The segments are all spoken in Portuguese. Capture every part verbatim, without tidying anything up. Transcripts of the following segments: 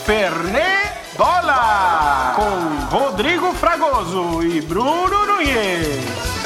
Fernebola, com Rodrigo Fragoso e Bruno Nunes.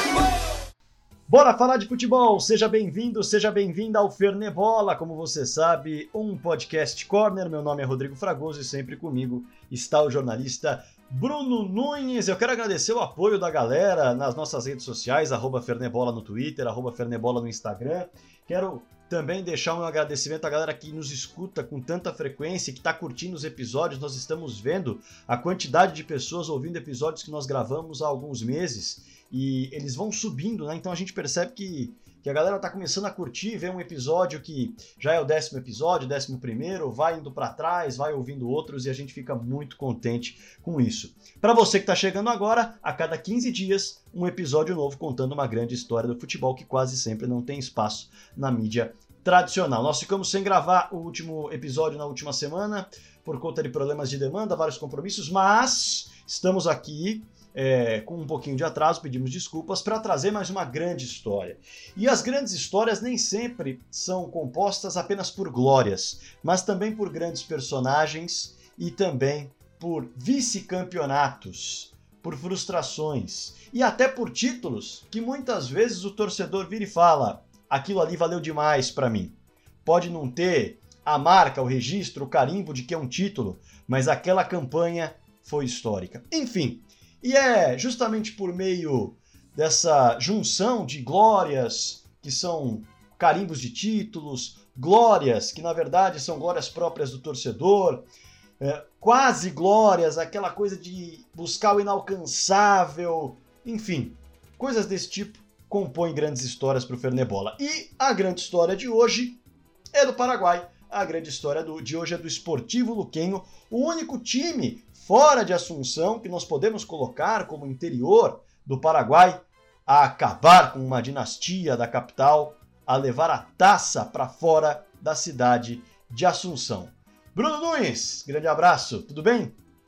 Bora falar de futebol, seja bem-vindo, seja bem-vinda ao Fernebola, como você sabe, um podcast corner. Meu nome é Rodrigo Fragoso e sempre comigo está o jornalista Bruno Nunes. Eu quero agradecer o apoio da galera nas nossas redes sociais, arroba Fernebola no Twitter, arroba Fernebola no Instagram. Quero também deixar um agradecimento à galera que nos escuta com tanta frequência, que está curtindo os episódios. Nós estamos vendo a quantidade de pessoas ouvindo episódios que nós gravamos há alguns meses e eles vão subindo, né? Então a gente percebe que, que a galera está começando a curtir, ver um episódio que já é o décimo episódio, décimo primeiro, vai indo para trás, vai ouvindo outros e a gente fica muito contente com isso. Para você que está chegando agora, a cada quinze dias, um episódio novo contando uma grande história do futebol que quase sempre não tem espaço na mídia tradicional. Nós ficamos sem gravar o último episódio na última semana por conta de problemas de demanda, vários compromissos, mas estamos aqui é, com um pouquinho de atraso, pedimos desculpas, para trazer mais uma grande história. E as grandes histórias nem sempre são compostas apenas por glórias, mas também por grandes personagens e também por vice-campeonatos, por frustrações e até por títulos que muitas vezes o torcedor vira e fala: aquilo ali valeu demais para mim. Pode não ter a marca, o registro, o carimbo de que é um título, mas aquela campanha foi histórica. Enfim, e é justamente por meio dessa junção de glórias, que são carimbos de títulos, glórias que na verdade são glórias próprias do torcedor, é, quase glórias, aquela coisa de buscar o inalcançável, enfim, coisas desse tipo compõem grandes histórias para o Fernebola. E a grande história de hoje é do Paraguai. A grande história do, de hoje é do Sportivo Luquenho, o único time fora de Assunção que nós podemos colocar como interior do Paraguai a acabar com uma dinastia da capital, a levar a taça para fora da cidade de Assunção. Bruno Nunes, grande abraço, tudo bem?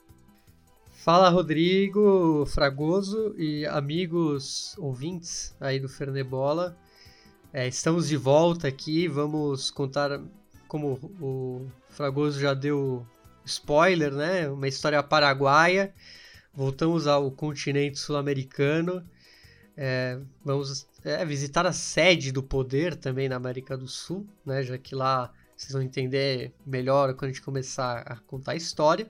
Fala, Rodrigo Fragoso e amigos ouvintes aí do Fernebola. É, estamos de volta aqui, vamos contar, como o Fragoso já deu spoiler, né? Uma história paraguaia. Voltamos ao continente sul-americano. É, vamos é, visitar a sede do poder também na América do Sul, né? Já que lá vocês vão entender melhor quando a gente começar a contar a história.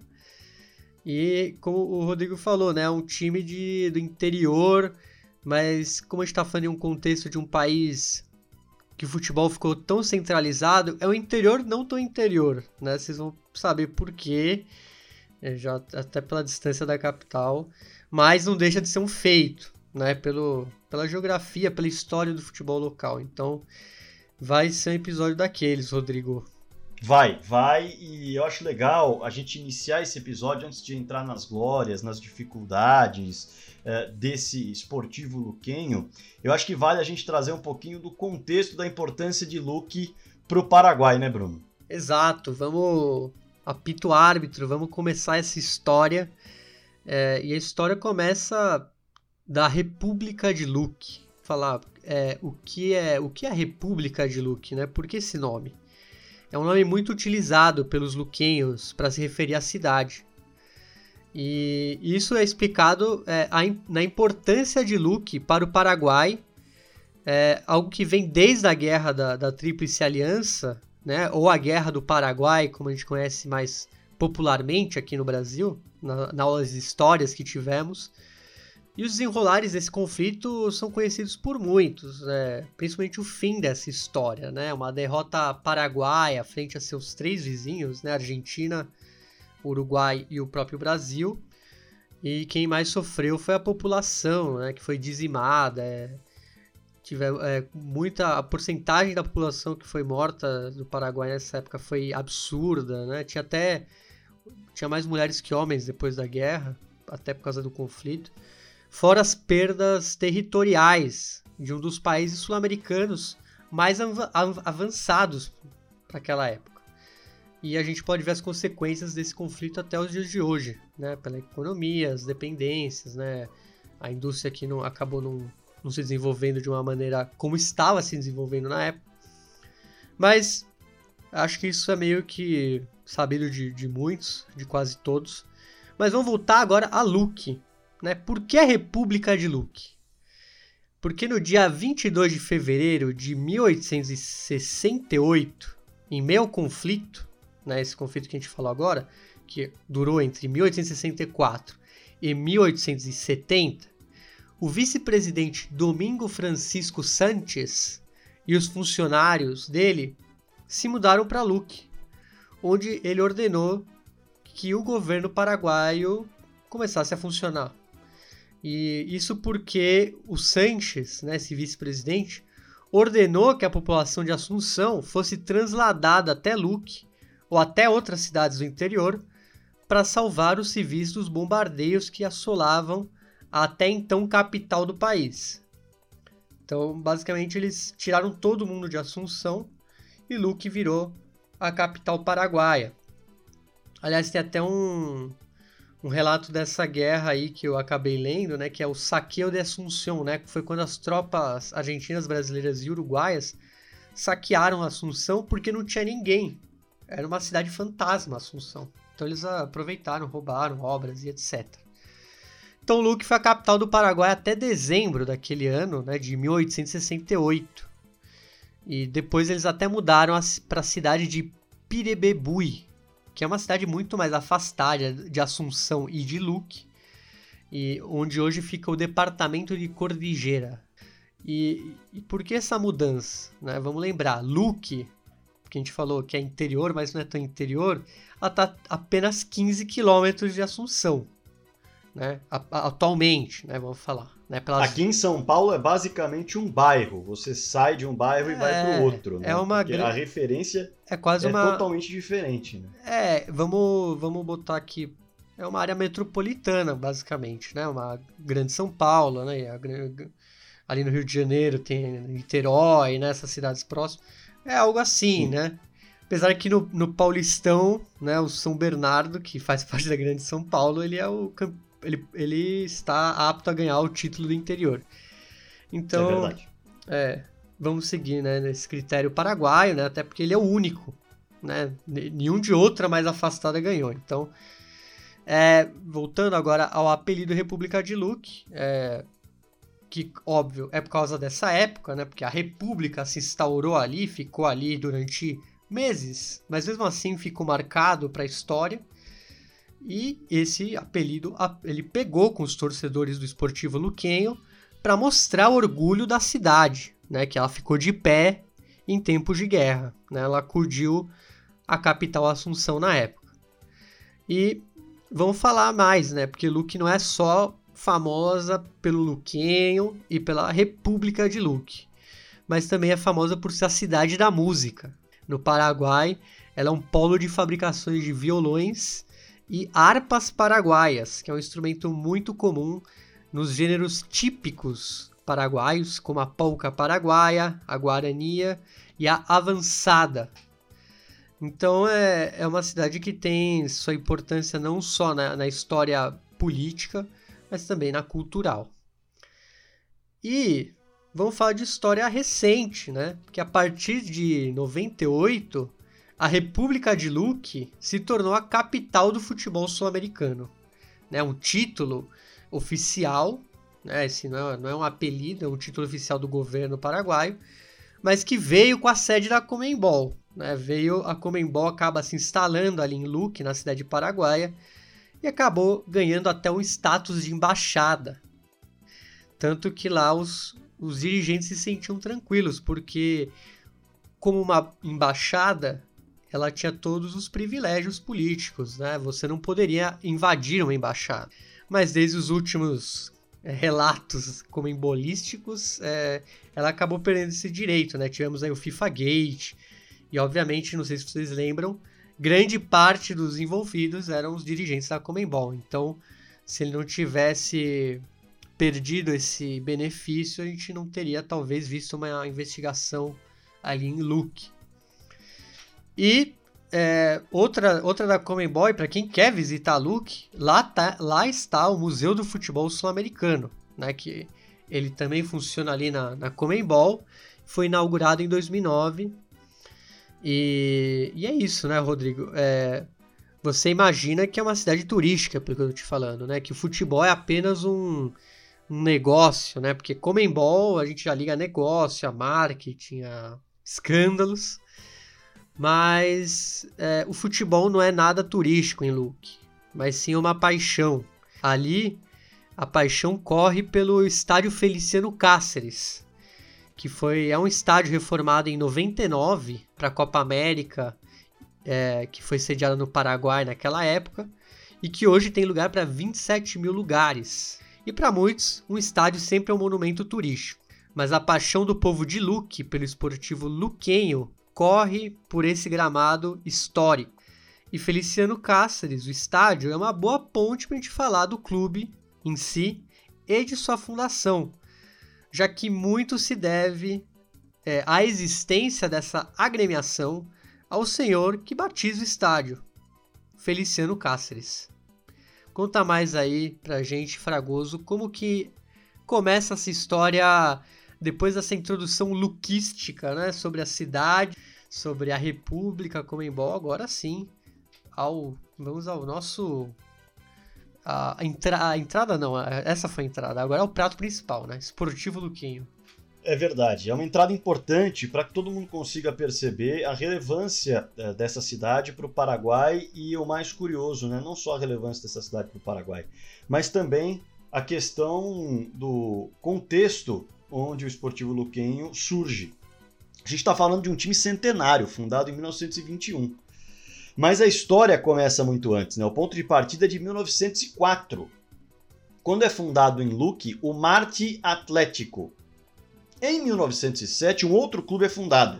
E como o Rodrigo falou, né, um time de, do interior, mas como a gente está falando em um contexto de um país que o futebol ficou tão centralizado, é o interior não tão interior, né? Vocês vão saber por quê, já, até pela distância da capital, mas não deixa de ser um feito, né? Pelo, pela geografia, pela história do futebol local. Então vai ser um episódio daqueles, Rodrigo. Vai, vai, e eu acho legal a gente iniciar esse episódio antes de entrar nas glórias, nas dificuldades uh, desse Sportivo Luquenho. Eu acho que vale a gente trazer um pouquinho do contexto da importância de Luque para o Paraguai, né, Bruno? Exato, vamos apito árbitro, vamos começar essa história. É, e a história começa da República de Luque. Falar é, o, que é, o que é a República de Luque, né? Por que esse nome? É um nome muito utilizado pelos luquenhos para se referir à cidade. E isso é explicado é, a, na importância de Luque para o Paraguai, é, algo que vem desde a Guerra da, da Tríplice Aliança, né, ou a Guerra do Paraguai, como a gente conhece mais popularmente aqui no Brasil, na, nas aulas de histórias que tivemos. E os desenrolares desse conflito são conhecidos por muitos, né? Principalmente o fim dessa história, né? Uma derrota paraguaia frente a seus três vizinhos, né? Argentina, Uruguai e o próprio Brasil. E quem mais sofreu foi a população, né? Que foi dizimada. É... Tive, é, muita, a porcentagem da população que foi morta do Paraguai nessa época foi absurda, né? Tinha até tinha mais mulheres que homens depois da guerra, até por causa do conflito. Fora as perdas territoriais de um dos países sul-americanos mais av- av- avançados para aquela época. E a gente pode ver as consequências desse conflito até os dias de hoje, né? Pela economia, as dependências, né? A indústria que não, acabou não, não se desenvolvendo de uma maneira como estava se desenvolvendo na época. Mas Acho que isso é meio que sabido de, de muitos, de quase todos. Mas vamos voltar agora a Luque, né? Por que a República de Luque? Porque no dia vinte e dois de fevereiro de mil oitocentos e sessenta e oito, em meio ao conflito, né, esse conflito que a gente falou agora, que durou entre mil oitocentos e sessenta e quatro e mil oitocentos e setenta, o vice-presidente Domingo Francisco Sánchez e os funcionários dele se mudaram para Luque, onde ele ordenou que o governo paraguaio começasse a funcionar. E isso porque o Sánchez, né, esse vice-presidente, ordenou que a população de Assunção fosse transladada até Luque ou até outras cidades do interior para salvar os civis dos bombardeios que assolavam a até então capital do país. Então, basicamente, eles tiraram todo mundo de Assunção e Luque virou a capital paraguaia. Aliás, tem até um, um relato dessa guerra aí que eu acabei lendo, né, que é o Saqueo de Assunção, né, que foi quando as tropas argentinas, brasileiras e uruguaias saquearam Assunção porque não tinha ninguém. Era uma cidade fantasma, Assunção. Então eles aproveitaram, roubaram obras e etcétera. Então Luque foi a capital do Paraguai até dezembro daquele ano, né, de mil oitocentos e sessenta e oito. E depois eles até mudaram para a cidade de Pirebebui, que é uma cidade muito mais afastada de Assunção e de Luque, e onde hoje fica o departamento de Cordillera. E, e por que essa mudança? Né? Vamos lembrar, Luque, que a gente falou que é interior, mas não é tão interior, ela está apenas quinze quilômetros de Assunção, né? Atualmente, né? Vamos falar. Né? Pelas... Aqui em São Paulo é basicamente um bairro. Você sai de um bairro é, e vai para o outro. Né? É uma Porque a referência é quase é uma... totalmente diferente. Né? É, vamos, vamos botar aqui. É uma área metropolitana, basicamente, né? Uma grande São Paulo, né? Ali no Rio de Janeiro tem Niterói, né? Essas cidades próximas. É algo assim, Sim. né? Apesar que no, no Paulistão, né? O São Bernardo, que faz parte da grande São Paulo, ele é o ele, ele está apto a ganhar o título do interior. Então, é verdade. É, vamos seguir, né, nesse critério paraguaio, né? Até porque ele é o único, né? Nenhum de outra mais afastada ganhou. Então, é, voltando agora ao apelido República de Luque, é, que, óbvio, é por causa dessa época, né? Porque a República se instaurou ali, ficou ali durante meses, mas mesmo assim ficou marcado para a história. E esse apelido ele pegou com os torcedores do Esportivo Luquenho para mostrar o orgulho da cidade, né? Que ela ficou de pé em tempos de guerra, né? Ela acudiu a capital Assunção na época. E vamos falar mais, né? Porque Luque não é só famosa pelo Luquenho e pela República de Luque, mas também é famosa por ser a cidade da música. No Paraguai, ela é um polo de fabricações de violões e harpas paraguaias, que é um instrumento muito comum nos gêneros típicos paraguaios, como a polca paraguaia, a guarania e a avançada. Então é, é uma cidade que tem sua importância não só na, na história política, mas também na cultural. E vamos falar de história recente, né? Porque a partir de noventa e oito, a República de Luque se tornou a capital do futebol sul-americano. Né? Um título oficial, né? Esse não é, não é um apelido, é um título oficial do governo paraguaio, mas que veio com a sede da Conmebol. Né? Veio, a Conmebol acaba se instalando ali em Luque, na cidade paraguaia, e acabou ganhando até um status de embaixada. Tanto que lá os, os dirigentes se sentiam tranquilos, porque como uma embaixada, ela tinha todos os privilégios políticos, né? Você não poderia invadir uma embaixada. Mas desde os últimos é, relatos comembolísticos, é, ela acabou perdendo esse direito, né? Tivemos aí o FIFA Gate, e obviamente, não sei se vocês lembram, grande parte dos envolvidos eram os dirigentes da Conmebol. Então, se ele não tivesse perdido esse benefício, a gente não teria talvez visto uma investigação ali em Luque. E é, outra, outra da Conmebol, para quem quer visitar Luque, lá, tá, lá está o Museu do Futebol Sul-Americano, né, que ele também funciona ali na, na Conmebol, foi inaugurado em dois mil e nove. E, e é isso, né, Rodrigo? É, você imagina que é uma cidade turística, pelo que eu tô te falando, né? Que o futebol é apenas um, um negócio, né? Porque Conmebol a gente já liga a negócio, a marketing, a escândalos. Mas é, o futebol não é nada turístico em Luque, mas sim uma paixão. Ali, a paixão corre pelo Estádio Feliciano Cáceres, que foi, é um estádio reformado em noventa e nove para a Copa América, é, que foi sediada no Paraguai naquela época, e que hoje tem lugar para vinte e sete mil lugares. E para muitos, um estádio sempre é um monumento turístico. Mas a paixão do povo de Luque pelo esportivo luquenho corre por esse gramado histórico. E Feliciano Cáceres, o estádio, é uma boa ponte para a gente falar do clube em si e de sua fundação, já que muito se deve é, à existência dessa agremiação ao senhor que batiza o estádio, Feliciano Cáceres. Conta mais aí pra gente, Fragoso, como que começa essa história depois dessa introdução luquística, né, sobre a cidade, sobre a República Conmebol. Agora sim, ao, vamos ao nosso... A, entra, a entrada não, essa foi a entrada, agora é o prato principal, né? Esportivo Luquenho. É verdade, é uma entrada importante para que todo mundo consiga perceber a relevância é, dessa cidade para o Paraguai e o mais curioso, né? Não só a relevância dessa cidade para o Paraguai, mas também a questão do contexto onde o Esportivo Luquenho surge. A gente está falando de um time centenário, fundado em mil novecentos e vinte e um. Mas a história começa muito antes, né? O ponto de partida é de mil novecentos e quatro, quando é fundado em Luque o Marte Atlético. Em mil novecentos e sete, um outro clube é fundado,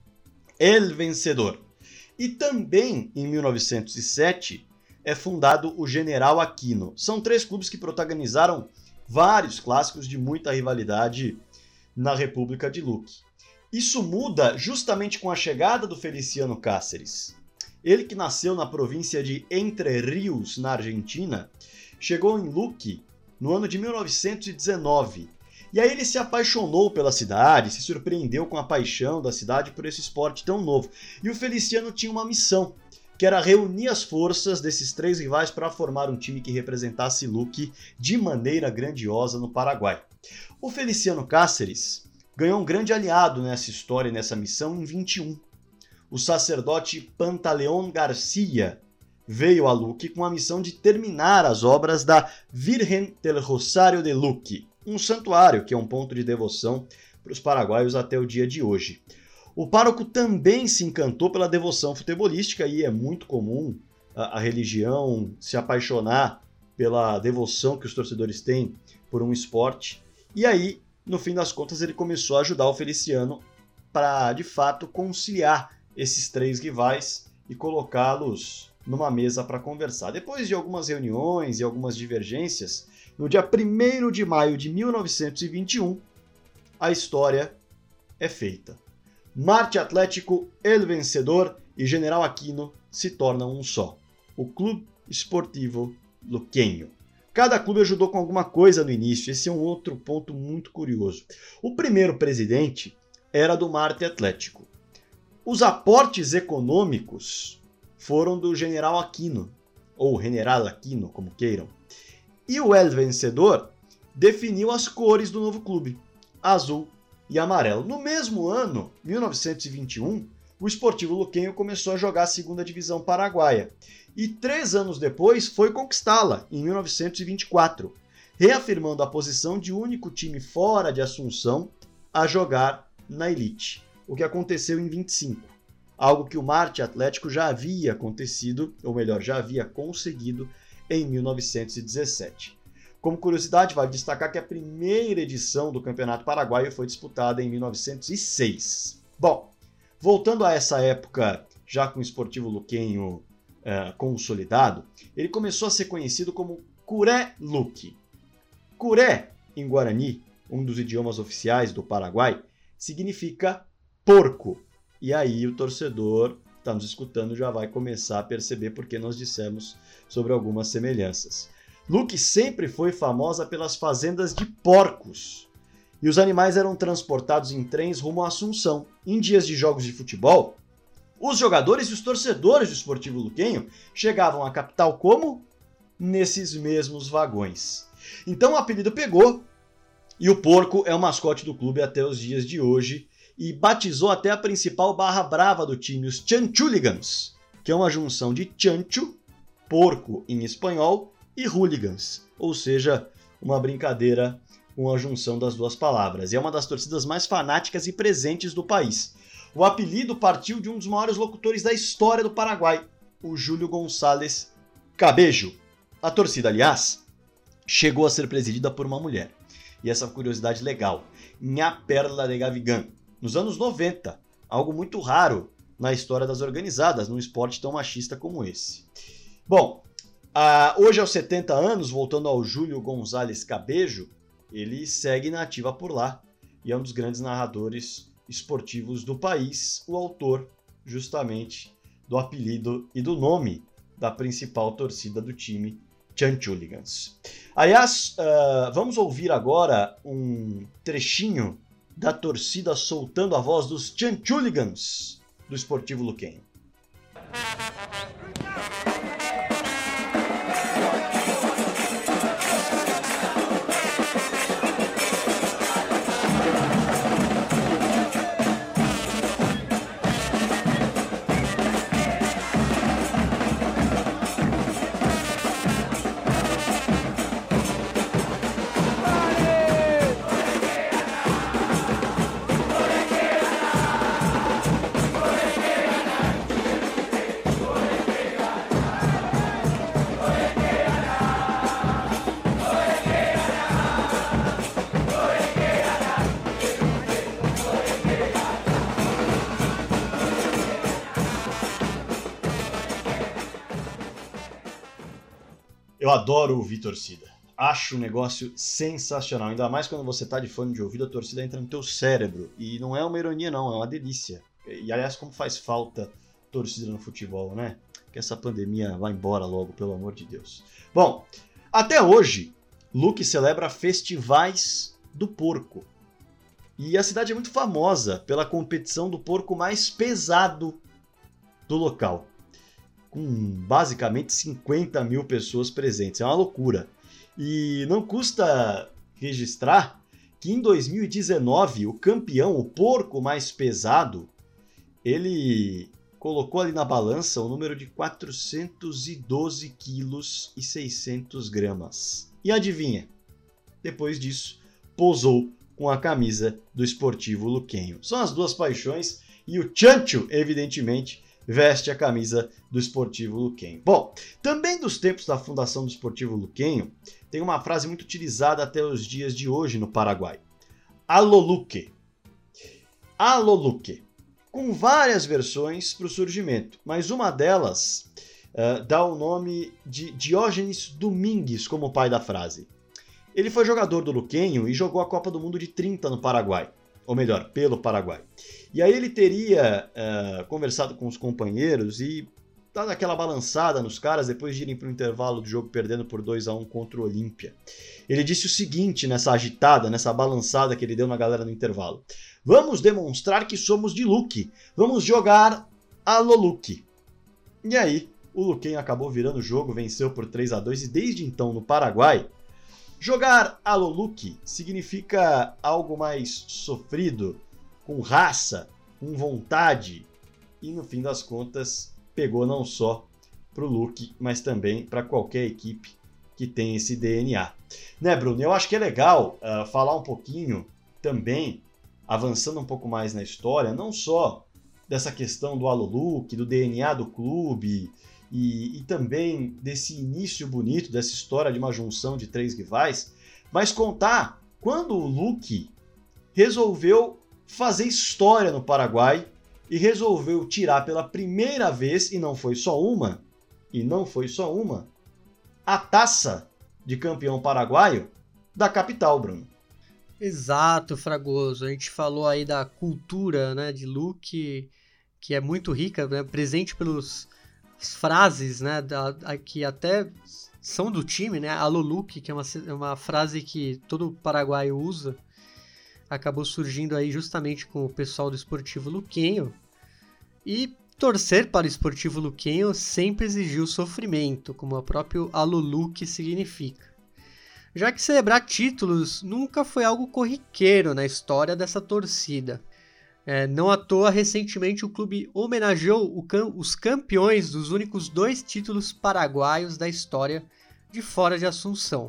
El Vencedor. E também em mil novecentos e sete é fundado o General Aquino. São três clubes que protagonizaram vários clássicos de muita rivalidade na República de Luque. Isso muda justamente com a chegada do Feliciano Cáceres. Ele, que nasceu na província de Entre Rios, na Argentina, chegou em Luque no ano de mil novecentos e dezenove. E aí ele se apaixonou pela cidade, se surpreendeu com a paixão da cidade por esse esporte tão novo. E o Feliciano tinha uma missão, que era reunir as forças desses três rivais para formar um time que representasse Luque de maneira grandiosa no Paraguai. O Feliciano Cáceres ganhou um grande aliado nessa história e nessa missão em vinte e um. O sacerdote Pantaleón Garcia veio a Luque com a missão de terminar as obras da Virgen del Rosário de Luque, um santuário que é um ponto de devoção para os paraguaios até o dia de hoje. O pároco também se encantou pela devoção futebolística e é muito comum a, a religião se apaixonar pela devoção que os torcedores têm por um esporte. E aí, no fim das contas, ele começou a ajudar o Feliciano para, de fato, conciliar esses três rivais e colocá-los numa mesa para conversar. Depois de algumas reuniões e algumas divergências, no dia primeiro de maio de mil novecentos e vinte e um, a história é feita. Marte Atlético, El Vencedor e General Aquino se tornam um só, o Clube Esportivo Luquenho. Cada clube ajudou com alguma coisa no início, esse é um outro ponto muito curioso. O primeiro presidente era do Marte Atlético. Os aportes econômicos foram do General Aquino, ou General Aquino, como queiram. E o El Vencedor definiu as cores do novo clube, azul e amarelo. No mesmo ano, mil novecentos e vinte e um, o Esportivo Luquenho começou a jogar a segunda divisão paraguaia. E três anos depois foi conquistá-la, em mil novecentos e vinte e quatro, reafirmando a posição de único time fora de Assunção a jogar na elite, o que aconteceu em vinte e cinco, algo que o Marte Atlético já havia acontecido, ou melhor, já havia conseguido em mil novecentos e dezessete. Como curiosidade, vale destacar que a primeira edição do Campeonato Paraguaio foi disputada em mil novecentos e seis. Bom, voltando a essa época, já com o Esportivo Luquenho é, consolidado, ele começou a ser conhecido como Curé Luque. Curé, em Guarani, um dos idiomas oficiais do Paraguai, significa porco. E aí o torcedor que está nos escutando já vai começar a perceber porque nós dissemos sobre algumas semelhanças. Luque sempre foi famosa pelas fazendas de porcos. E os animais eram transportados em trens rumo à Assunção. Em dias de jogos de futebol, Os jogadores e os torcedores do Sportivo Luquenho chegavam à capital como? Nesses mesmos vagões. Então o apelido pegou, e o porco é o mascote do clube até os dias de hoje, e batizou até a principal barra brava do time, os Chanchuligans, que é uma junção de chancho, porco em espanhol, e hooligans, ou seja, uma brincadeira com a junção das duas palavras. E é uma das torcidas mais fanáticas e presentes do país. O apelido partiu de um dos maiores locutores da história do Paraguai, o Júlio Gonçalves Cabejo. A torcida, aliás, chegou a ser presidida por uma mulher. E essa curiosidade legal, Nha Perla de Gavigan, nos anos noventa, algo muito raro na história das organizadas, num esporte tão machista como esse. Bom, uh, hoje aos setenta anos, voltando ao Júlio Gonçalves Cabejo, ele segue na ativa por lá e é um dos grandes narradores esportivos do país, o autor justamente do apelido e do nome da principal torcida do time, Chanchuligans. Aliás, uh, vamos ouvir agora um trechinho da torcida soltando a voz dos Chanchuligans do Sportivo Luquenho. Eu adoro ouvir torcida. Acho um negócio sensacional. Ainda mais quando você tá de fone de ouvido, a torcida entra no teu cérebro. E não é uma ironia, não. É uma delícia. E, aliás, como faz falta torcida no futebol, né? Que essa pandemia vá embora logo, pelo amor de Deus. Bom, até hoje, Luque celebra festivais do porco. E a cidade é muito famosa pela competição do porco mais pesado do local, com basicamente cinquenta mil pessoas presentes. É uma loucura. E não custa registrar que em dois mil e dezenove o campeão, o porco mais pesado, ele colocou ali na balança o número de quatrocentos e doze quilos e seiscentos gramas. E adivinha? Depois disso, posou com a camisa do Sportivo Luquenho. São as duas paixões e o chancho, evidentemente, veste a camisa do Sportivo Luquenho. Bom, também dos tempos da fundação do Sportivo Luquenho, tem uma frase muito utilizada até os dias de hoje no Paraguai. Alô Luque. Alô Luque. Com várias versões para o surgimento, mas uma delas uh, dá o nome de Diógenes Domingues como pai da frase. Ele foi jogador do Luquenho e jogou a Copa do Mundo de trinta no Paraguai. Ou melhor, pelo Paraguai. E aí ele teria uh, conversado com os companheiros e dado aquela balançada nos caras depois de irem para o intervalo do jogo perdendo por dois a um contra o Olímpia. Ele disse o seguinte nessa agitada, nessa balançada que ele deu na galera no intervalo. Vamos demonstrar que somos de Luque. Vamos jogar alô Luque. E aí o Luquenho acabou virando o jogo, venceu por três a dois e desde então no Paraguai, jogar alô Luque significa algo mais sofrido, com raça, com vontade, e no fim das contas pegou não só para o Luque, mas também para qualquer equipe que tem esse D N A. Né, Bruno? Eu acho que é legal uh, falar um pouquinho também, avançando um pouco mais na história, não só dessa questão do alô Luque, do D N A do clube, E, e também desse início bonito, dessa história de uma junção de três rivais, mas contar quando o Luque resolveu fazer história no Paraguai e resolveu tirar pela primeira vez, e não foi só uma, e não foi só uma, a taça de campeão paraguaio da capital, Bruno. Exato, Fragoso. A gente falou aí da cultura, né, de Luque, que é muito rica, né, presente pelos frases, né, da, da, que até são do time, né, alô Luque, que é uma, uma frase que todo paraguaio usa, acabou surgindo aí justamente com o pessoal do Sportivo Luquenho, e torcer para o Sportivo Luquenho sempre exigiu sofrimento, como o próprio Aluluque significa. Já que celebrar títulos nunca foi algo corriqueiro na história dessa torcida. É, não à toa, recentemente o clube homenageou o cam- os campeões dos únicos dois títulos paraguaios da história de Fora de Assunção.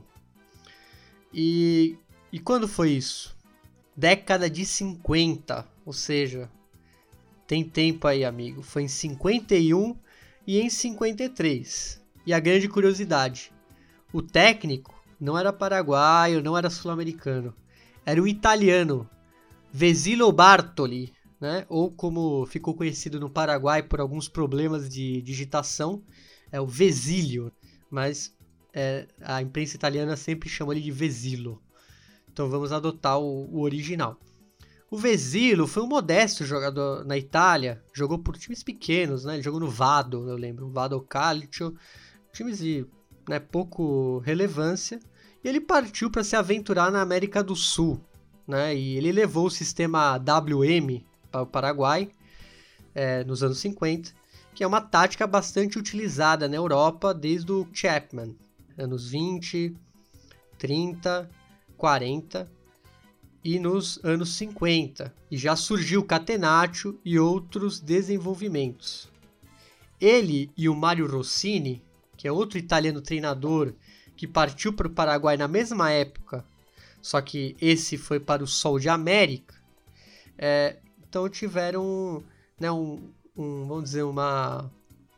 E, e quando foi isso? Década de cinquenta, ou seja, tem tempo aí, amigo. Foi em cinquenta e um e em cinquenta e três. E a grande curiosidade, o técnico não era paraguaio, não era sul-americano, era o italiano, Vesilo Bartoli, né? Ou como ficou conhecido no Paraguai por alguns problemas de digitação, é o Vesílio, mas é, a imprensa italiana sempre chama ele de Vesilo. Então vamos adotar o, o original. O Vesilo foi um modesto jogador na Itália, jogou por times pequenos, né? Ele jogou no Vado, eu lembro, Vado Calcio, times de, né, pouco relevância, e ele partiu para se aventurar na América do Sul, né? E ele levou o sistema W M para o Paraguai é, nos anos cinquenta, que é uma tática bastante utilizada na Europa desde o Chapman, anos vinte, trinta, quarenta e nos anos cinquenta, e já surgiu o Catenaccio e outros desenvolvimentos. Ele e o Mario Rossini, que é outro italiano treinador que partiu para o Paraguai na mesma época, só que esse foi para o Sol de América, é, então tiveram, né, um, um, vamos dizer, uma,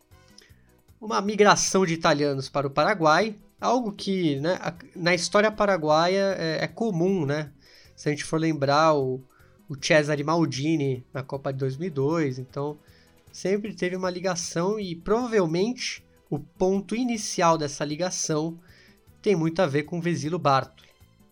uma migração de italianos para o Paraguai, algo que, né, na história paraguaia é, é comum, né? Se a gente for lembrar o, o Cesare Maldini na Copa de dois mil e dois, então sempre teve uma ligação e provavelmente o ponto inicial dessa ligação tem muito a ver com o Vesilo Bartoli.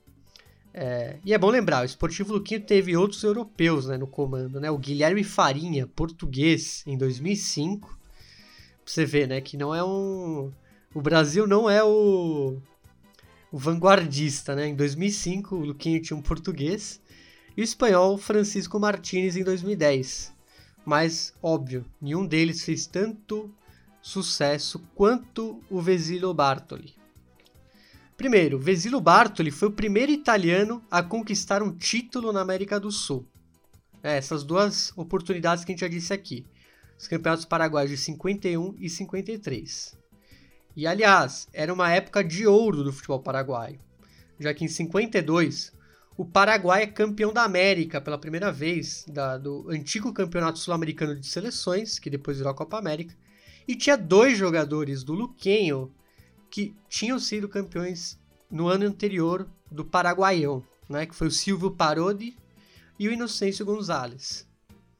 É, e é bom lembrar, o Sportivo Luquenho teve outros europeus, né, no comando, né? O Guilherme Farinha, português, em dois mil e cinco. Pra você ver, né, que não é um... O Brasil não é o... o vanguardista, né? Em dois mil e cinco, o Luquenho tinha um português, e o espanhol Francisco Martínez em dois mil e dez. Mas, óbvio, nenhum deles fez tanto sucesso quanto o Vesilo Bartoli. Primeiro, Vesilo Bartoli foi o primeiro italiano a conquistar um título na América do Sul. É, essas duas oportunidades que a gente já disse aqui. Os campeonatos paraguaios de cinquenta e um e cinquenta e três. E, aliás, era uma época de ouro do futebol paraguaio, já que em cinquenta e dois o Paraguai é campeão da América pela primeira vez, da, do antigo campeonato sul-americano de seleções, que depois virou a Copa América, e tinha dois jogadores do Luquenho que tinham sido campeões no ano anterior do Paraguaião, né, que foi o Silvio Parodi e o Inocêncio Gonzalez.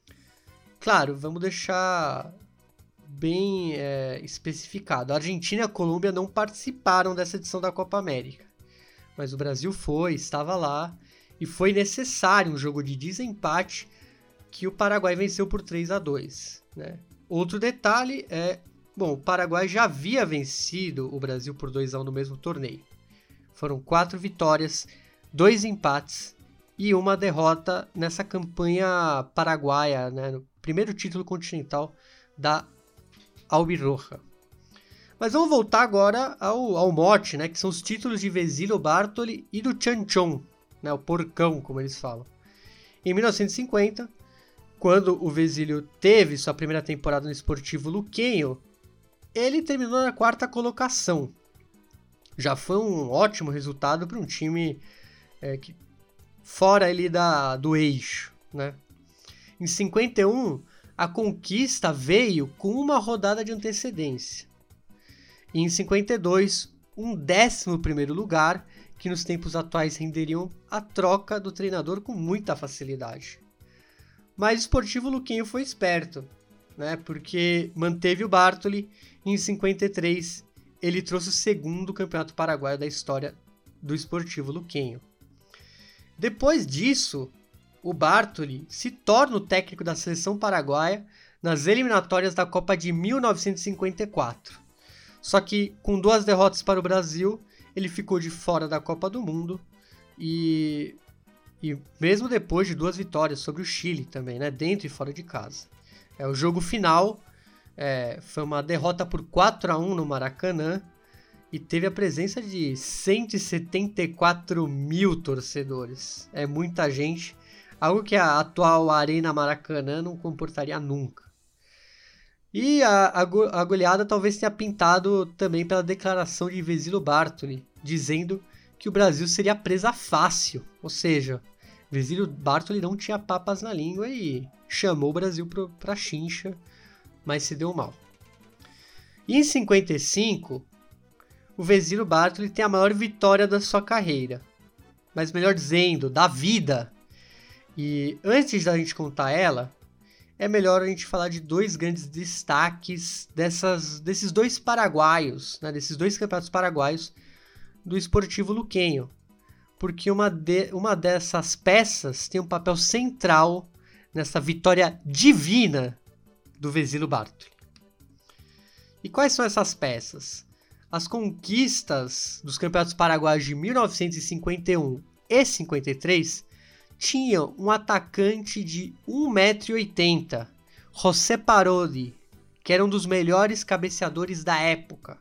Claro, vamos deixar bem é, especificado. A Argentina e a Colômbia não participaram dessa edição da Copa América, mas o Brasil foi, estava lá, e foi necessário um jogo de desempate que o Paraguai venceu por três a dois. Né? Outro detalhe é, bom, o Paraguai já havia vencido o Brasil por dois a um no mesmo torneio. Foram quatro vitórias, dois empates e uma derrota nessa campanha paraguaia, né, no primeiro título continental da Albirroja. Mas vamos voltar agora ao, ao mote, né, que são os títulos de Vesilo Bartoli e do Chanchón, né, o porcão, como eles falam. Em mil novecentos e cinquenta, quando o Vesílio teve sua primeira temporada no Sportivo Luquenho, ele terminou na quarta colocação. Já foi um ótimo resultado para um time é, que, fora ali da, do eixo. Né? Em cinquenta e um, a conquista veio com uma rodada de antecedência. E em cinquenta e dois, um décimo primeiro lugar, que nos tempos atuais renderiam a troca do treinador com muita facilidade. Mas o Sportivo Luquenho foi esperto, né? Porque manteve o Bartoli e em cinquenta e três ele trouxe o segundo campeonato paraguaio da história do Sportivo Luquenho. Depois disso, o Bartoli se torna o técnico da seleção paraguaia nas eliminatórias da Copa de mil novecentos e cinquenta e quatro. Só que com duas derrotas para o Brasil, ele ficou de fora da Copa do Mundo e, e mesmo depois de duas vitórias sobre o Chile também, né, dentro e fora de casa. É, o jogo final É, foi uma derrota por quatro a um no Maracanã e teve a presença de cento e setenta e quatro mil torcedores. É muita gente, algo que a atual Arena Maracanã não comportaria nunca. E a, a, a goleada talvez tenha pintado também pela declaração de Vesilo Bartoli, dizendo que o Brasil seria presa fácil, ou seja, Vesilo Bartoli não tinha papas na língua e chamou o Brasil para a chincha, mas se deu mal. E em cinquenta e cinco, o Vesilo Bartoli tem a maior vitória da sua carreira, mas melhor dizendo, da vida. E antes da gente contar ela, é melhor a gente falar de dois grandes destaques dessas, desses dois paraguaios, né, desses dois campeonatos paraguaios do Sportivo Luquenho, porque uma, de, uma dessas peças tem um papel central nessa vitória divina do Vesilo Bartoli. E quais são essas peças? As conquistas dos campeonatos paraguaios de mil novecentos e cinquenta e um e cinquenta e três tinham um atacante de um metro e oitenta, José Parodi, que era um dos melhores cabeceadores da época.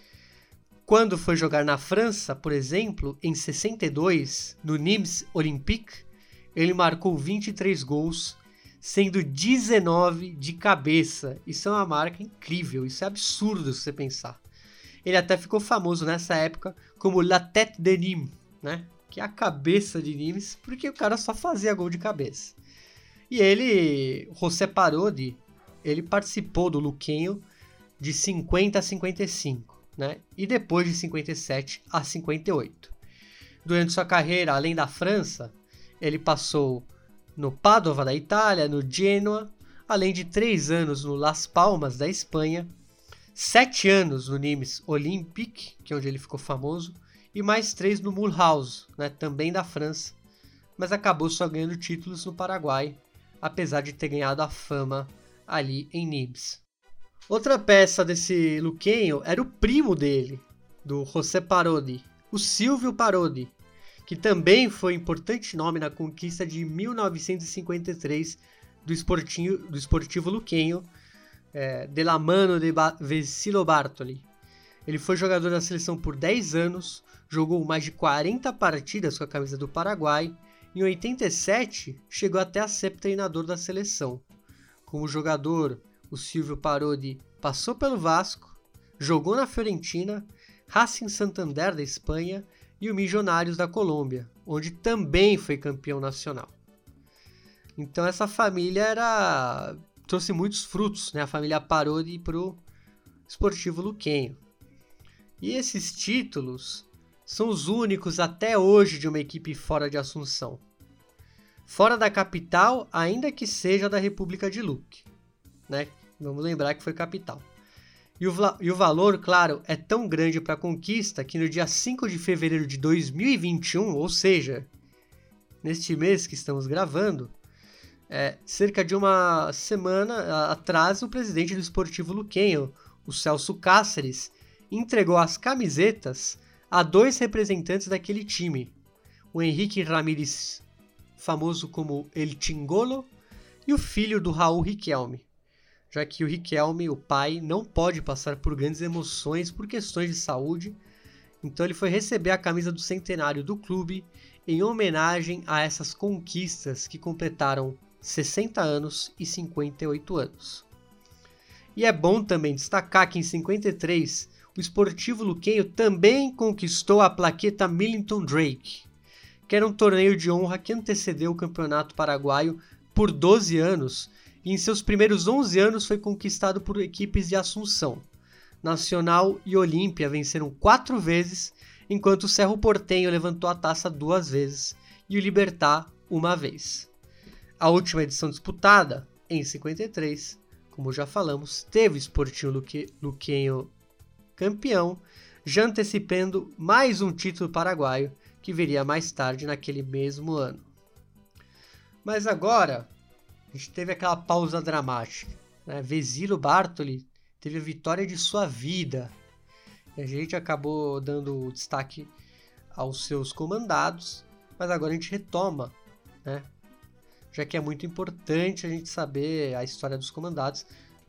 Quando foi jogar na França, por exemplo, em sessenta e dois, no Nîmes Olympique, ele marcou vinte e três gols, sendo dezenove de cabeça. Isso é uma marca incrível, isso é absurdo se você pensar. Ele até ficou famoso nessa época como La Tête de Nîmes, né? Que é a cabeça de Nîmes, porque o cara só fazia gol de cabeça. E ele, José Parodi, ele participou do Luquenho de cinquenta a cinquenta e cinco, né? E depois de cinquenta e sete a cinquenta e oito. Durante sua carreira, além da França, ele passou no Padova da Itália, no Genoa, além de três anos no Las Palmas da Espanha, sete anos no Nîmes Olympique, que é onde ele ficou famoso, e mais três no Mulhouse, né, também da França, mas acabou só ganhando títulos no Paraguai, apesar de ter ganhado a fama ali em Nîmes. Outra peça desse Luquenho era o primo dele, do José Parodi, o Silvio Parodi, que também foi um importante nome na conquista de mil novecentos e cinquenta e três do Sportivo, do Sportivo Luquenho, é, de la mano de ba- Vesilo Bartoli. Ele foi jogador da seleção por dez anos, jogou mais de quarenta partidas com a camisa do Paraguai. Em oitenta e sete, chegou até a ser treinador da seleção. Como jogador, o Silvio Parodi passou pelo Vasco, jogou na Fiorentina, Racing Santander da Espanha e o Milionários da Colômbia, onde também foi campeão nacional. Então essa família era... trouxe muitos frutos, né? A família Parodi para o Sportivo Luquenho. E esses títulos são os únicos até hoje de uma equipe fora de Assunção. Fora da capital, ainda que seja da República de Luque, né? Vamos lembrar que foi capital. E o, e o valor, claro, é tão grande para a conquista que no dia cinco de fevereiro de dois mil e vinte e um, ou seja, neste mês que estamos gravando, é, cerca de uma semana atrás, o presidente do Sportivo Luquenho, o Celso Cáceres, entregou as camisetas a dois representantes daquele time, o Henrique Ramírez, famoso como El Chingolo, e o filho do Raul Riquelme, já que o Riquelme, o pai, não pode passar por grandes emoções por questões de saúde, então ele foi receber a camisa do centenário do clube em homenagem a essas conquistas que completaram sessenta anos e cinquenta e oito anos. E é bom também destacar que em cinquenta e três o Sportivo Luquenho também conquistou a plaqueta Millington Drake, que era um torneio de honra que antecedeu o Campeonato Paraguaio por doze anos e em seus primeiros onze anos foi conquistado por equipes de Assunção. Nacional e Olímpia venceram quatro vezes, enquanto o Cerro Porteño levantou a taça duas vezes e o Libertad uma vez. A última edição disputada, em cinquenta e três, como já falamos, teve o Sportivo Luque, Luquenho campeão, já antecipando mais um título paraguaio que viria mais tarde naquele mesmo ano. Mas agora, a gente teve aquela pausa dramática, né? Vesilo Bartoli teve a vitória de sua vida. E a gente acabou dando destaque aos seus comandados, mas agora a gente retoma, né? Já que é muito importante a gente saber a história dos comandados,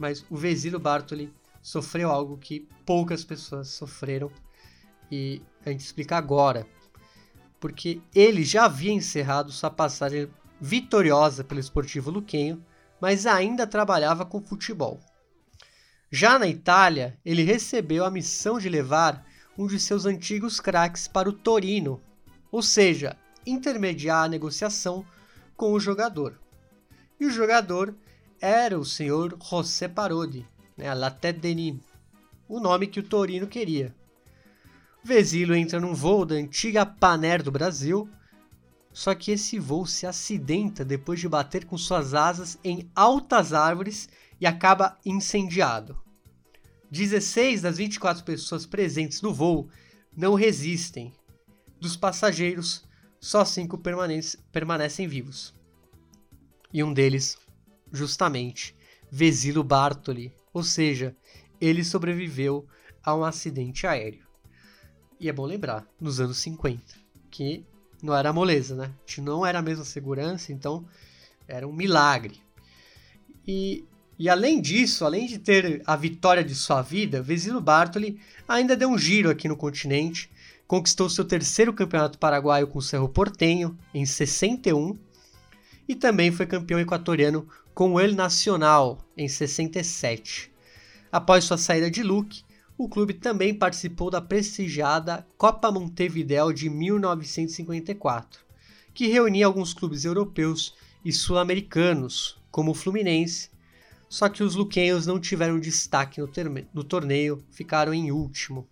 mas o Vezilo Bartoli sofreu algo que poucas pessoas sofreram e a gente explica agora. Porque ele já havia encerrado sua passagem vitoriosa pelo Sportivo Luquenho, mas ainda trabalhava com futebol. Já na Itália, ele recebeu a missão de levar um de seus antigos craques para o Torino, ou seja, intermediar a negociação com o jogador. E o jogador era o senhor José Parodi, né, a La Tête de Nîmes, o nome que o Torino queria. Vezilo entra num voo da antiga Paner do Brasil, só que esse voo se acidenta depois de bater com suas asas em altas árvores e acaba incendiado. dezesseis das vinte e quatro pessoas presentes no voo não resistem. Dos passageiros, só cinco permanecem, permanecem vivos. E um deles, justamente, Vezilo Bartoli, ou seja, ele sobreviveu a um acidente aéreo. E é bom lembrar, nos anos cinquenta, que não era moleza, né? A gente não era a mesma segurança, então era um milagre. E, e além disso, além de ter a vitória de sua vida, Vezilo Bartoli ainda deu um giro aqui no continente, conquistou seu terceiro campeonato paraguaio com o Cerro Porteño em sessenta e um e também foi campeão equatoriano com o El Nacional em sessenta e sete. Após sua saída de Luque, o clube também participou da prestigiada Copa Montevideo de mil novecentos e cinquenta e quatro, que reunia alguns clubes europeus e sul-americanos, como o Fluminense, só que os luquenhos não tiveram destaque no, terme- no torneio, ficaram em último.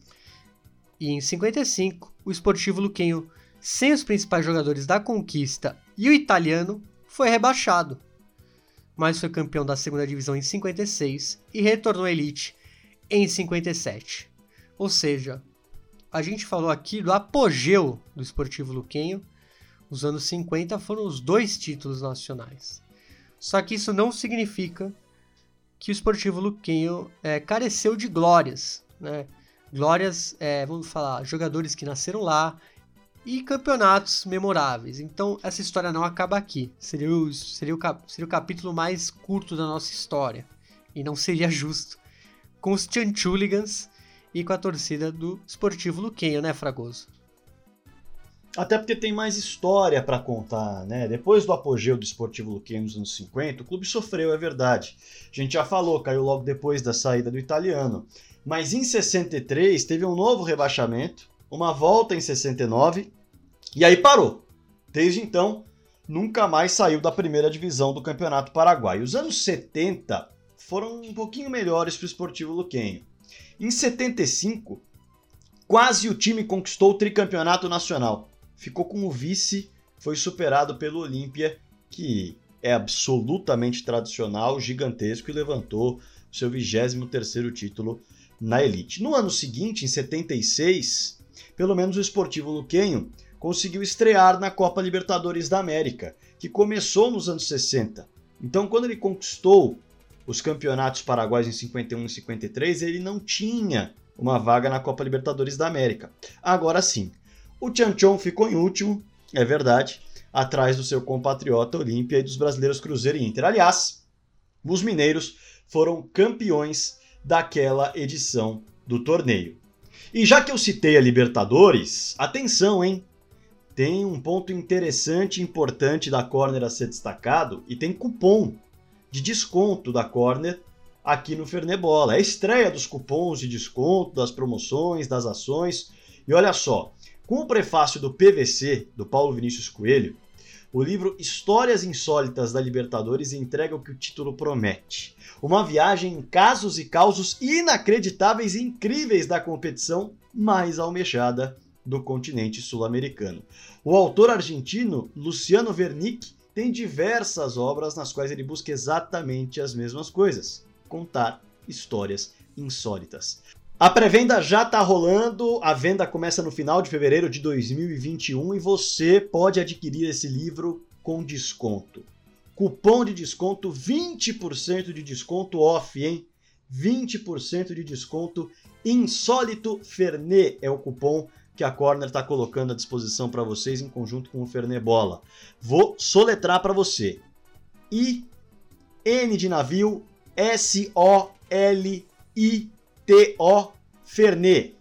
E em cinquenta e cinco, o Sportivo Luquenho, sem os principais jogadores da conquista e o italiano, foi rebaixado, mas foi campeão da segunda divisão em cinquenta e seis e retornou à elite em cinquenta e sete. Ou seja, a gente falou aqui do apogeu do Sportivo Luquenho. Os anos cinquenta foram os dois títulos nacionais. Só que isso não significa que o Sportivo Luquenho é, careceu de glórias, né? Glórias, é, vamos falar, jogadores que nasceram lá e campeonatos memoráveis. Então essa história não acaba aqui. Seria o, seria o, cap, seria o capítulo mais curto da nossa história. E não seria justo com os Chanchuligans e com a torcida do Sportivo Luquenho, né, Fragoso? Até porque tem mais história para contar, né? Depois do apogeu do Sportivo Luquenho nos anos cinquenta, o clube sofreu, é verdade. A gente já falou, caiu logo depois da saída do italiano. Mas em sessenta e três teve um novo rebaixamento, uma volta em sessenta e nove, e aí parou. Desde então, nunca mais saiu da primeira divisão do Campeonato Paraguaio. Os anos setenta foram um pouquinho melhores para o Sportivo Luquenho. Em setenta e cinco, quase o time conquistou o tricampeonato nacional. Ficou como vice, foi superado pelo Olímpia, que é absolutamente tradicional, gigantesco, e levantou o seu vigésimo terceiro título na elite. No ano seguinte, em setenta e seis, pelo menos o Sportivo Luquenho conseguiu estrear na Copa Libertadores da América, que começou nos anos sessenta. Então, quando ele conquistou os campeonatos paraguaios em cinquenta e um e cinquenta e três, ele não tinha uma vaga na Copa Libertadores da América. Agora sim, o Chanchon ficou em último, é verdade, atrás do seu compatriota Olímpia e dos brasileiros Cruzeiro e Inter. Aliás, os mineiros foram campeões daquela edição do torneio. E já que eu citei a Libertadores, atenção, hein? Tem um ponto interessante e importante da Corner a ser destacado, e tem cupom de desconto da Corner aqui no Fernebola. É a estreia dos cupons de desconto, das promoções, das ações. E olha só, com o prefácio do P V C, do Paulo Vinícius Coelho, o livro Histórias Insólitas da Libertadores entrega o que o título promete. Uma viagem em casos e causos inacreditáveis e incríveis da competição mais almejada do continente sul-americano. O autor argentino Luciano Wernicke tem diversas obras nas quais ele busca exatamente as mesmas coisas: contar histórias insólitas. A pré-venda já está rolando, a venda começa no final de fevereiro de dois mil e vinte e um e você pode adquirir esse livro com desconto. Cupom de desconto, vinte por cento de desconto off, hein? vinte por cento de desconto, Insólito Fernet é o cupom que a Corner está colocando à disposição para vocês em conjunto com o Fernebola. Vou soletrar para você. I, N de navio, S O L I T O, Fernet.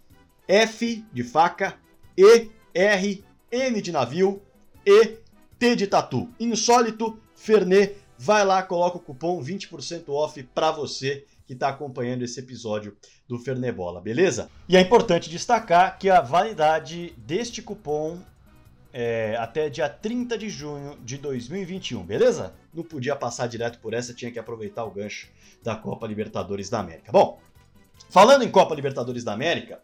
F de faca, E, R, N de navio, E, T de tatu. Insólito, Fernet. Vai lá, coloca o cupom vinte por cento off para você que está acompanhando esse episódio do Fernebola, beleza? E é importante destacar que a validade deste cupom é até dia trinta de junho de dois mil e vinte e um, beleza? Não podia passar direto por essa, tinha que aproveitar o gancho da Copa Libertadores da América. Bom, falando em Copa Libertadores da América,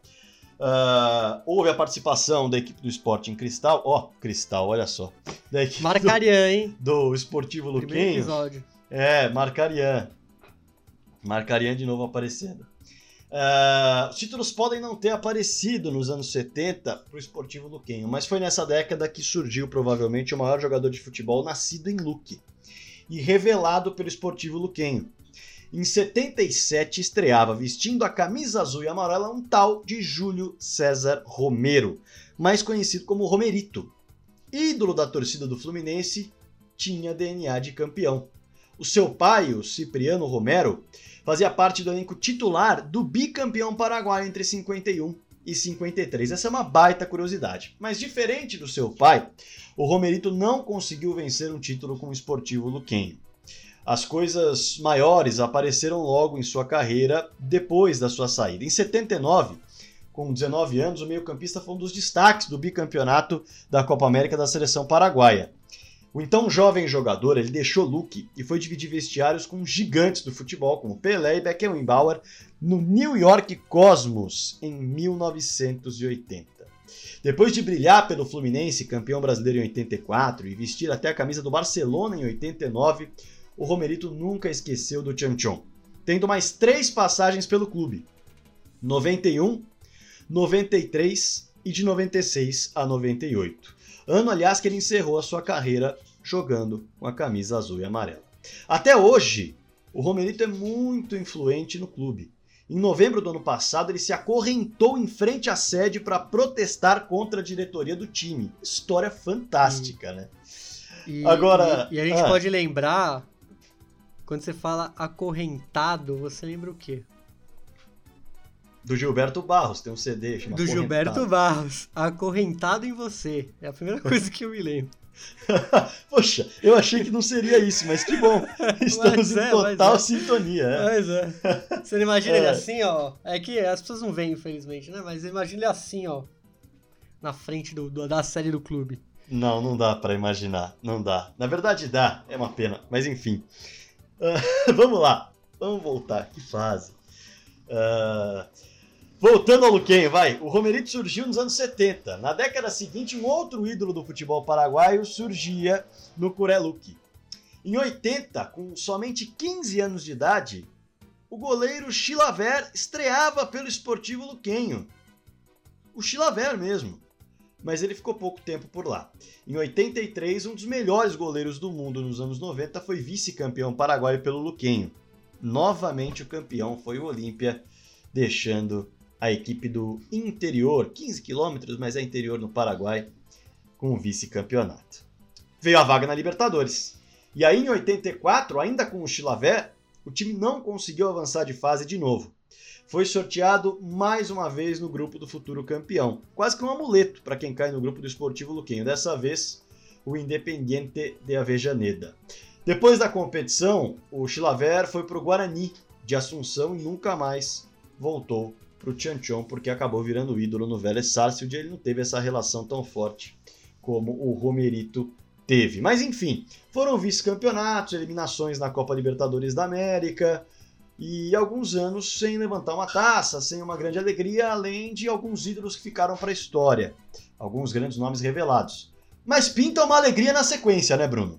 uh, houve a participação da equipe do Sporting Cristal, ó, oh, Cristal, olha só. Da equipe Marcarian, do, hein? Do Esportivo Luquenho. episódio. É, Marcarian. Marcarian de novo aparecendo. Uh, os títulos podem não ter aparecido nos anos setenta para o Esportivo Luquenho, mas foi nessa década que surgiu provavelmente o maior jogador de futebol nascido em Luque e revelado pelo Esportivo Luquenho. Em setenta e sete estreava vestindo a camisa azul e amarela um tal de Júlio César Romero, mais conhecido como Romerito. Ídolo da torcida do Fluminense, tinha D N A de campeão. O seu pai, o Cipriano Romero, fazia parte do elenco titular do bicampeão paraguaio entre cinquenta e um e cinquenta e três. Essa é uma baita curiosidade. Mas diferente do seu pai, o Romerito não conseguiu vencer um título com o Esportivo Luquenho. As coisas maiores apareceram logo em sua carreira depois da sua saída. Em setenta e nove, com dezenove anos, o meio-campista foi um dos destaques do bicampeonato da Copa América da seleção paraguaia. O então jovem jogador ele deixou Luque e foi dividir vestiários com gigantes do futebol, como Pelé e Beckenbauer, no New York Cosmos, em mil novecentos e oitenta. Depois de brilhar pelo Fluminense, campeão brasileiro em oitenta e quatro, e vestir até a camisa do Barcelona em oitenta e nove, o Romerito nunca esqueceu do Tchanchon, tendo mais três passagens pelo clube, noventa e um, noventa e três e de noventa e seis a noventa e oito. Ano, aliás, que ele encerrou a sua carreira jogando com a camisa azul e amarela. Até hoje, o Romerito é muito influente no clube. Em novembro do ano passado, ele se acorrentou em frente à sede para protestar contra a diretoria do time. História fantástica, e, né? E, Agora, e, e a gente ah, pode lembrar, quando você fala acorrentado, você lembra o quê? Do Gilberto Barros, tem um C D chamado Do Gilberto Barros, Acorrentado em Você. É a primeira coisa que eu me lembro. Poxa, eu achei que não seria isso, mas que bom. Estamos é, em total é. sintonia. É. Mas é. Você não imagina é. ele assim, ó. É que as pessoas não veem, infelizmente, né? Mas imagina ele assim, ó. Na frente do, do, da série do clube. Não, não dá pra imaginar. Não dá. Na verdade dá, é uma pena. Mas enfim. Uh, vamos lá. Vamos voltar. Que fase. Uh... Voltando ao Luquenho, vai. O Romerito surgiu nos anos setenta. Na década seguinte, um outro ídolo do futebol paraguaio surgia no Curé Luque. Em oitenta, com somente quinze anos de idade, o goleiro Chilaver estreava pelo Esportivo Luquenho. O Chilaver mesmo. Mas ele ficou pouco tempo por lá. Em oitenta e três, um dos melhores goleiros do mundo nos anos noventa foi vice-campeão paraguaio pelo Luquenho. Novamente o campeão foi o Olímpia, deixando a equipe do interior, quinze quilômetros, mas é interior no Paraguai, com o vice-campeonato. Veio a vaga na Libertadores. E aí, em oitenta e quatro, ainda com o Chilaver, o time não conseguiu avançar de fase de novo. Foi sorteado mais uma vez no grupo do futuro campeão. Quase que um amuleto para quem cai no grupo do Esportivo Luquenho. Dessa vez, o Independiente de Avejaneda. Depois da competição, o Chilaver foi para o Guarani de Assunção e nunca mais voltou para o Tchanchon, porque acabou virando ídolo no Vélez Sarsfield, ele não teve essa relação tão forte como o Romerito teve. Mas enfim, foram vice-campeonatos, eliminações na Copa Libertadores da América e alguns anos sem levantar uma taça, sem uma grande alegria, além de alguns ídolos que ficaram para a história, alguns grandes nomes revelados. Mas pinta uma alegria na sequência, né, Bruno?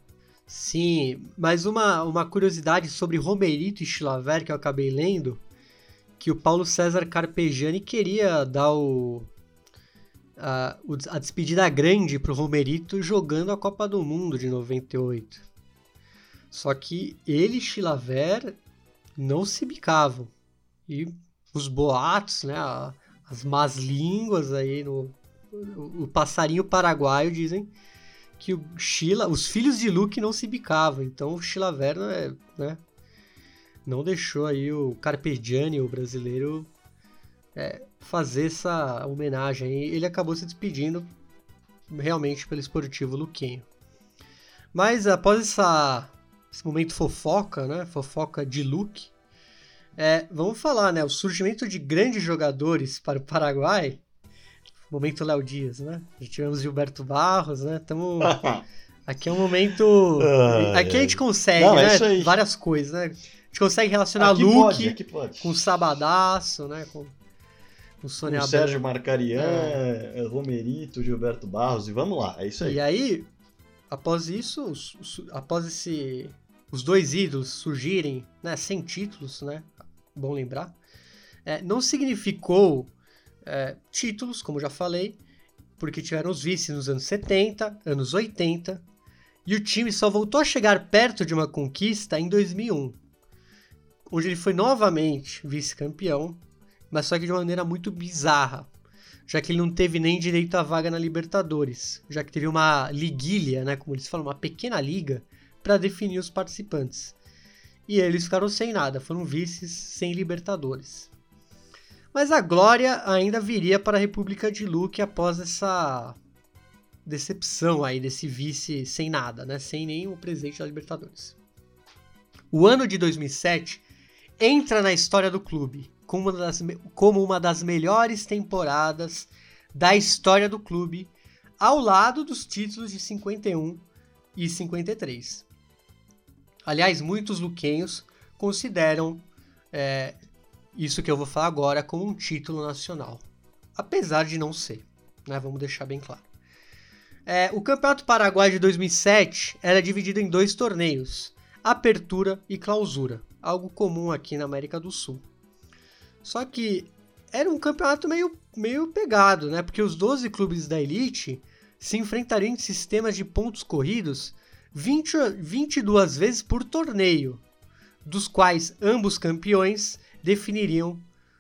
Sim, mas uma, uma curiosidade sobre Romerito e Chilaver que eu acabei lendo, que o Paulo César Carpegiani queria dar o, a, a despedida grande pro Romerito jogando a Copa do Mundo de noventa e oito. Só que ele e Chilaver não se bicavam. E os boatos, né, as más línguas aí, no, o, o passarinho paraguaio dizem que o Chila, os filhos de Luque não se bicavam. Então o Chilaver, né, não deixou aí o Carpegiani, o brasileiro, é, fazer essa homenagem. E ele acabou se despedindo realmente pelo Esportivo Luquenho. Mas após essa, esse momento fofoca, né, fofoca de Luque, é, vamos falar, né, o surgimento de grandes jogadores para o Paraguai. Momento Léo Dias, né? Já tivemos Gilberto Barros, né? Tamo... Aqui é um momento... Ah, aqui é. a gente consegue, Não, né? É várias coisas, né? A gente consegue relacionar aqui Luque pode, com Sabadaço, né? Com, com Sônia com Sérgio Marcarian, é. Romerito, Gilberto Barros, e vamos lá, é isso aí. E aí, após isso, os, os, após esse, os dois ídolos surgirem, né? Sem títulos, né? Bom lembrar. É, não significou... É, títulos, como já falei, porque tiveram os vices nos anos setenta, anos oitenta, e o time só voltou a chegar perto de uma conquista em dois mil e um, onde ele foi novamente vice-campeão, mas só que de uma maneira muito bizarra, já que ele não teve nem direito à vaga na Libertadores, já que teve uma liguilha, né, como eles falam, uma pequena liga, para definir os participantes. E eles ficaram sem nada, foram vices sem Libertadores. Mas a glória ainda viria para a República de Luque após essa decepção aí desse vice sem nada, né? Sem nem o presente da Libertadores. O ano de dois mil e sete entra na história do clube como uma das, como uma das melhores temporadas da história do clube, ao lado dos títulos de cinquenta e um e cinquenta e três. Aliás, muitos luquenhos consideram... É, isso que eu vou falar agora como um título nacional. Apesar de não ser, né? Vamos deixar bem claro. É, o Campeonato Paraguai de dois mil e sete era dividido em dois torneios, Apertura e Clausura, algo comum aqui na América do Sul. Só que era um campeonato meio, meio pegado, né? Porque os doze clubes da elite se enfrentariam em sistemas de pontos corridos vinte, vinte e duas vezes por torneio, dos quais ambos campeões definiriam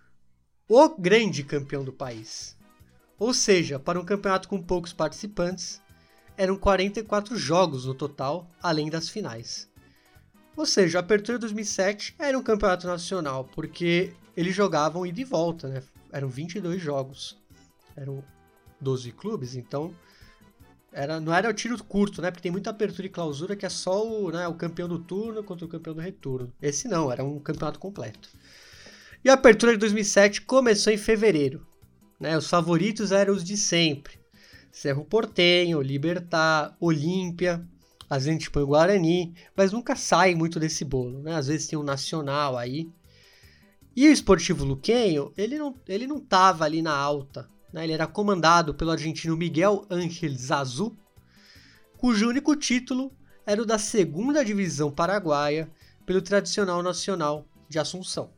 o grande campeão do país. Ou seja, para um campeonato com poucos participantes, eram quarenta e quatro jogos no total, além das finais. Ou seja, a Apertura dois mil e sete era um campeonato nacional, porque eles jogavam ida e volta, né? Eram vinte e dois jogos. Eram doze clubes, então era, não era o tiro curto, né? Porque tem muita Apertura e Clausura que é só o, né, o campeão do turno contra o campeão do retorno. Esse não, era um campeonato completo. E a Apertura de dois mil e sete começou em fevereiro, né? Os favoritos eram os de sempre. Cerro Porteño, Libertad, Olímpia, às vezes a gente põe o Guarani, mas nunca sai muito desse bolo, né? Às vezes tem um Nacional aí. E o Esportivo Luquenho, ele não, ele não tava ali na alta, né? Ele era comandado pelo argentino Miguel Ángel Zazu, cujo único título era o da segunda divisão paraguaia pelo tradicional Nacional de Assunção.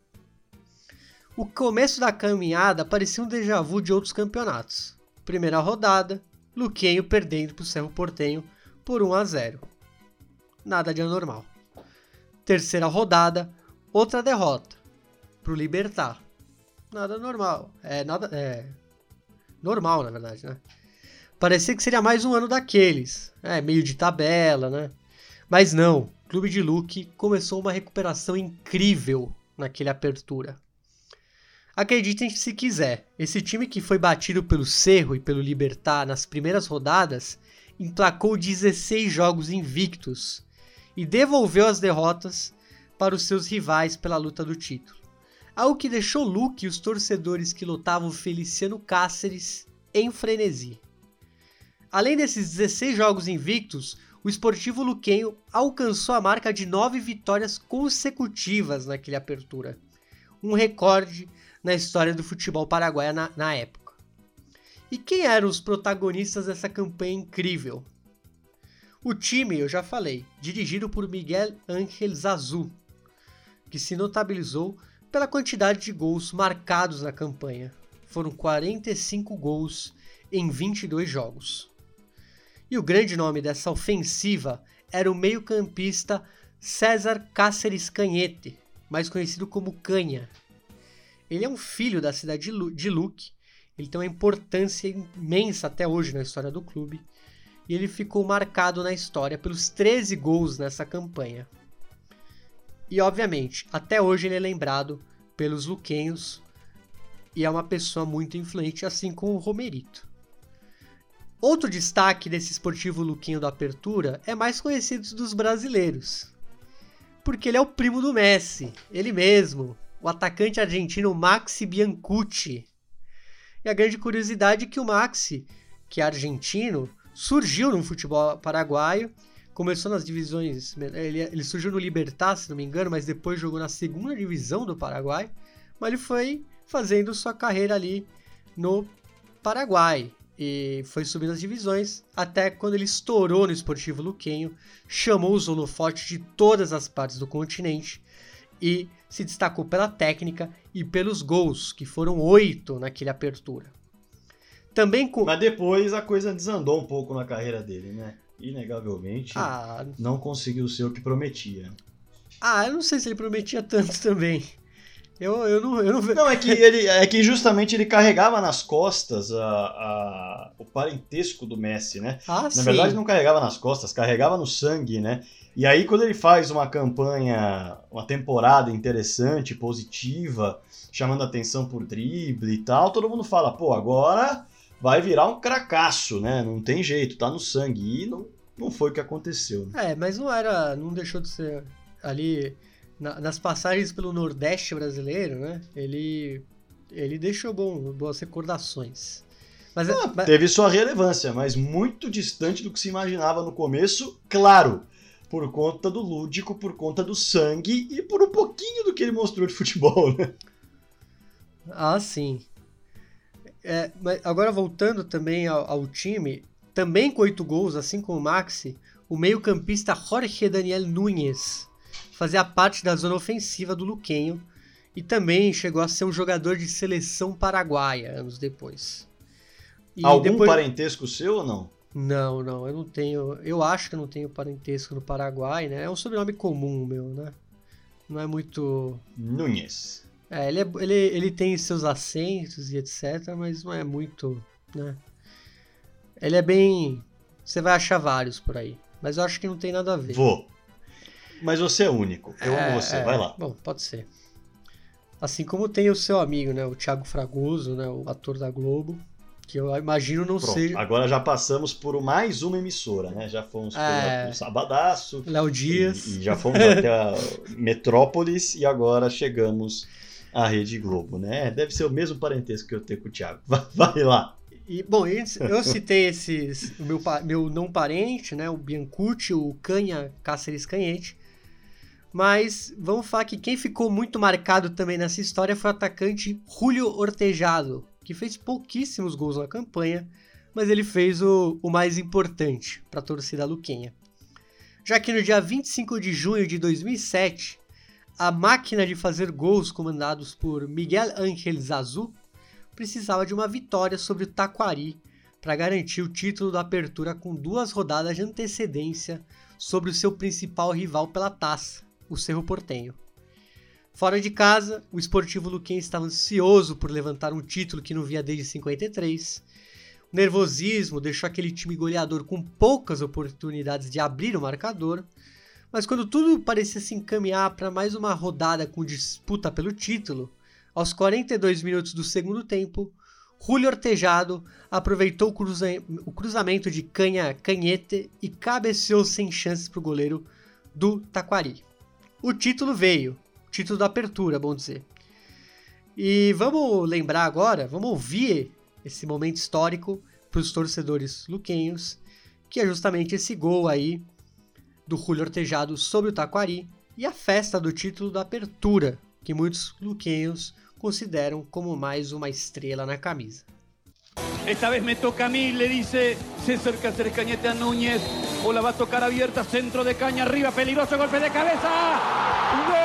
O começo da caminhada parecia um déjà vu de outros campeonatos. Primeira rodada, Luquenho perdendo para o Cerro Porteño por um a zero. Nada de anormal. Terceira rodada, outra derrota para o Libertad. Nada normal. É, nada, é normal, na verdade, né? Parecia que seria mais um ano daqueles. É, meio de tabela, né? Mas não. O Clube de Luque começou uma recuperação incrível naquele Apertura. Acreditem se quiser, esse time que foi batido pelo Cerro e pelo Libertad nas primeiras rodadas emplacou dezesseis jogos invictos e devolveu as derrotas para os seus rivais pela luta do título. Algo que deixou Luque e os torcedores que lotavam Feliciano Cáceres em frenesi. Além desses dezesseis jogos invictos, o Esportivo Luquenho alcançou a marca de nove vitórias consecutivas naquele Apertura. Um recorde na história do futebol paraguaio na, na época. E quem eram os protagonistas dessa campanha incrível? O time, eu já falei, dirigido por Miguel Ángel Zazu, que se notabilizou pela quantidade de gols marcados na campanha. Foram quarenta e cinco gols em vinte e dois jogos. E o grande nome dessa ofensiva era o meio-campista César Cáceres Canhete, mais conhecido como Canha. Ele é um filho da cidade de Luque, ele tem uma importância imensa até hoje na história do clube, e ele ficou marcado na história pelos treze gols nessa campanha. E, obviamente, até hoje ele é lembrado pelos luquenhos e é uma pessoa muito influente, assim como o Romerito. Outro destaque desse esportivo luquenho da Apertura é mais conhecido dos brasileiros, porque ele é o primo do Messi, ele mesmo, o atacante argentino Maxi Biancucci. E a grande curiosidade é que o Maxi, que é argentino, surgiu no futebol paraguaio, começou nas divisões, ele, ele surgiu no Libertad, se não me engano, mas depois jogou na segunda divisão do Paraguai, mas ele foi fazendo sua carreira ali no Paraguai e foi subindo as divisões até quando ele estourou no Esportivo Luquenho, chamou os holofotes de todas as partes do continente e se destacou pela técnica e pelos gols, que foram oito naquele Apertura. Também com... Mas depois a coisa desandou um pouco na carreira dele, né? Inegavelmente, ah, não conseguiu ser o que prometia. Ah, eu não sei se ele prometia tanto também. Eu, eu não, eu não... não, é que ele, é que justamente ele carregava nas costas a, a, o parentesco do Messi, né? Ah, Na sim. verdade, não carregava nas costas, carregava no sangue, né? E aí, quando ele faz uma campanha, uma temporada interessante, positiva, chamando atenção por drible e tal, todo mundo fala, pô, agora vai virar um cracaço, né? Não tem jeito, tá no sangue. E não, não foi o que aconteceu. Né? É, mas não era, não deixou de ser ali... Na, nas passagens pelo Nordeste brasileiro, né? Ele, ele deixou bom, boas recordações. Mas, ah, mas... Teve sua relevância, mas muito distante do que se imaginava no começo, claro, por conta do lúdico, por conta do sangue e por um pouquinho do que ele mostrou de futebol, né? Ah, sim. É, mas agora voltando também ao, ao time, também com oito gols, assim como o Maxi, o meio-campista Jorge Daniel Núñez fazia parte da zona ofensiva do Luquenho e também chegou a ser um jogador de seleção paraguaia anos depois. E Algum depois... parentesco seu ou não? Não, não, eu não tenho, eu acho que eu não tenho parentesco no Paraguai, né? É um sobrenome comum meu, né? Não é muito... Núñez. É, ele, é, ele, ele tem seus acentos e etcétera, mas não é muito, né? Ele é bem... Você vai achar vários por aí, mas eu acho que não tem nada a ver. Vou. Mas você é único. Eu é, amo você. É, vai lá. Bom, pode ser. Assim como tem o seu amigo, né? O Thiago Fragoso, né? O ator da Globo. Que eu imagino não Pronto, seja... Agora já passamos por mais uma emissora, né? Já fomos é... pelo Sabadaço. Léo Dias. E, e já fomos até a Metrópolis. E agora chegamos à Rede Globo, né? Deve ser o mesmo parentesco que eu tenho com o Thiago. Vai, vai lá. E, bom, eu citei esses, o meu, meu não parente, né, o Biancucci, o Canha Cáceres Canhete, mas vamos falar que quem ficou muito marcado também nessa história foi o atacante Julio Ortejado, que fez pouquíssimos gols na campanha, mas ele fez o, o mais importante para a torcida luquenha. Já que no dia vinte e cinco de junho de dois mil e sete, a máquina de fazer gols comandados por Miguel Ángel Zazu precisava de uma vitória sobre o Taquari para garantir o título da Apertura com duas rodadas de antecedência sobre o seu principal rival pela taça, o Cerro Porteño. Fora de casa, o Esportivo Luquenho estava ansioso por levantar um título que não via desde cinquenta e três. O nervosismo deixou aquele time goleador com poucas oportunidades de abrir o marcador, mas quando tudo parecia se encaminhar para mais uma rodada com disputa pelo título, aos quarenta e dois minutos do segundo tempo, Julio Ortejado aproveitou o, cruza... o cruzamento de Canha Canhete e cabeceou sem chances para o goleiro do Taquari. O título veio, título da Apertura, bom dizer. E vamos lembrar agora, vamos ouvir esse momento histórico para os torcedores luquenhos, que é justamente esse gol aí do Julio Ortejado sobre o Taquari e a festa do título da Apertura, que muitos luquenhos consideram como mais uma estrela na camisa. Esta vez me toca a mí, le dice César Cáceres Cañete a Núñez. Bola va a tocar abierta, centro de Caña, arriba, peligroso, golpe de cabeza. ¡Gol!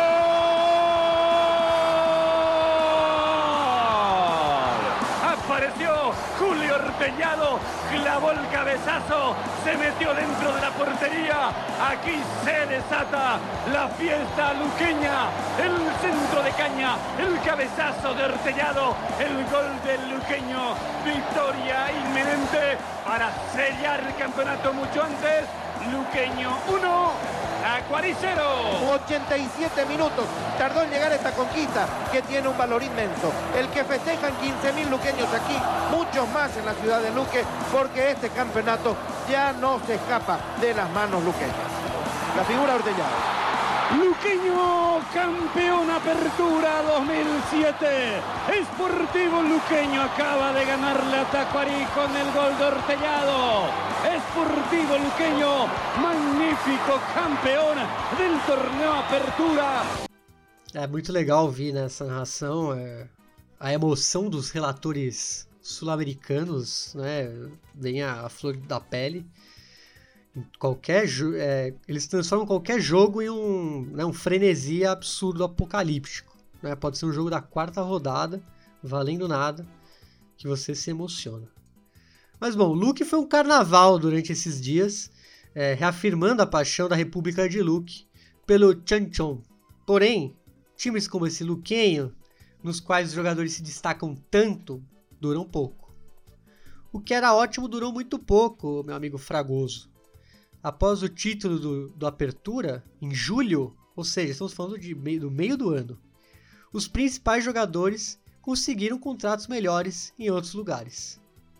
Apareció Julio Ortejado, clavó el cabezazo, se metió dentro de la portería. Aquí se desata la fiesta luqueña. El centro de Caña, el cabezazo de Ortejado, el gol del luqueño. Victoria inminente para sellar el campeonato mucho antes. Luqueño uno, Tacuarí cero. ochenta y siete minutos tardó en llegar esta conquista que tiene un valor inmenso. El que festejan quince mil luqueños aquí, muchos más en la ciudad de Luque, porque este campeonato ya no se escapa de las manos luqueñas. La figura Ortellado. Luqueño campeón Apertura dos mil siete. Sportivo Luqueño acaba de ganarle a Tacuarí con el gol de Ortellado. Sportivo Luqueño, magnífico campeão del torneio Apertura. É muito legal ouvir nessa narração é, a emoção dos relatores sul-americanos, né? Vem a, a flor da pele. Qualquer é, eles transformam qualquer jogo em um, né, um frenesi absurdo apocalíptico, né? Pode ser um jogo da quarta rodada, valendo nada, que você se emociona. Mas bom, Luque foi um carnaval durante esses dias, é, reafirmando a paixão da República de Luque pelo Chanchón. Porém, times como esse luquenho, nos quais os jogadores se destacam tanto, duram pouco. O que era ótimo durou muito pouco, meu amigo Fragoso. Após o título do, do Apertura, em julho, ou seja, estamos falando de meio, do meio do ano, os principais jogadores conseguiram contratos melhores em outros lugares.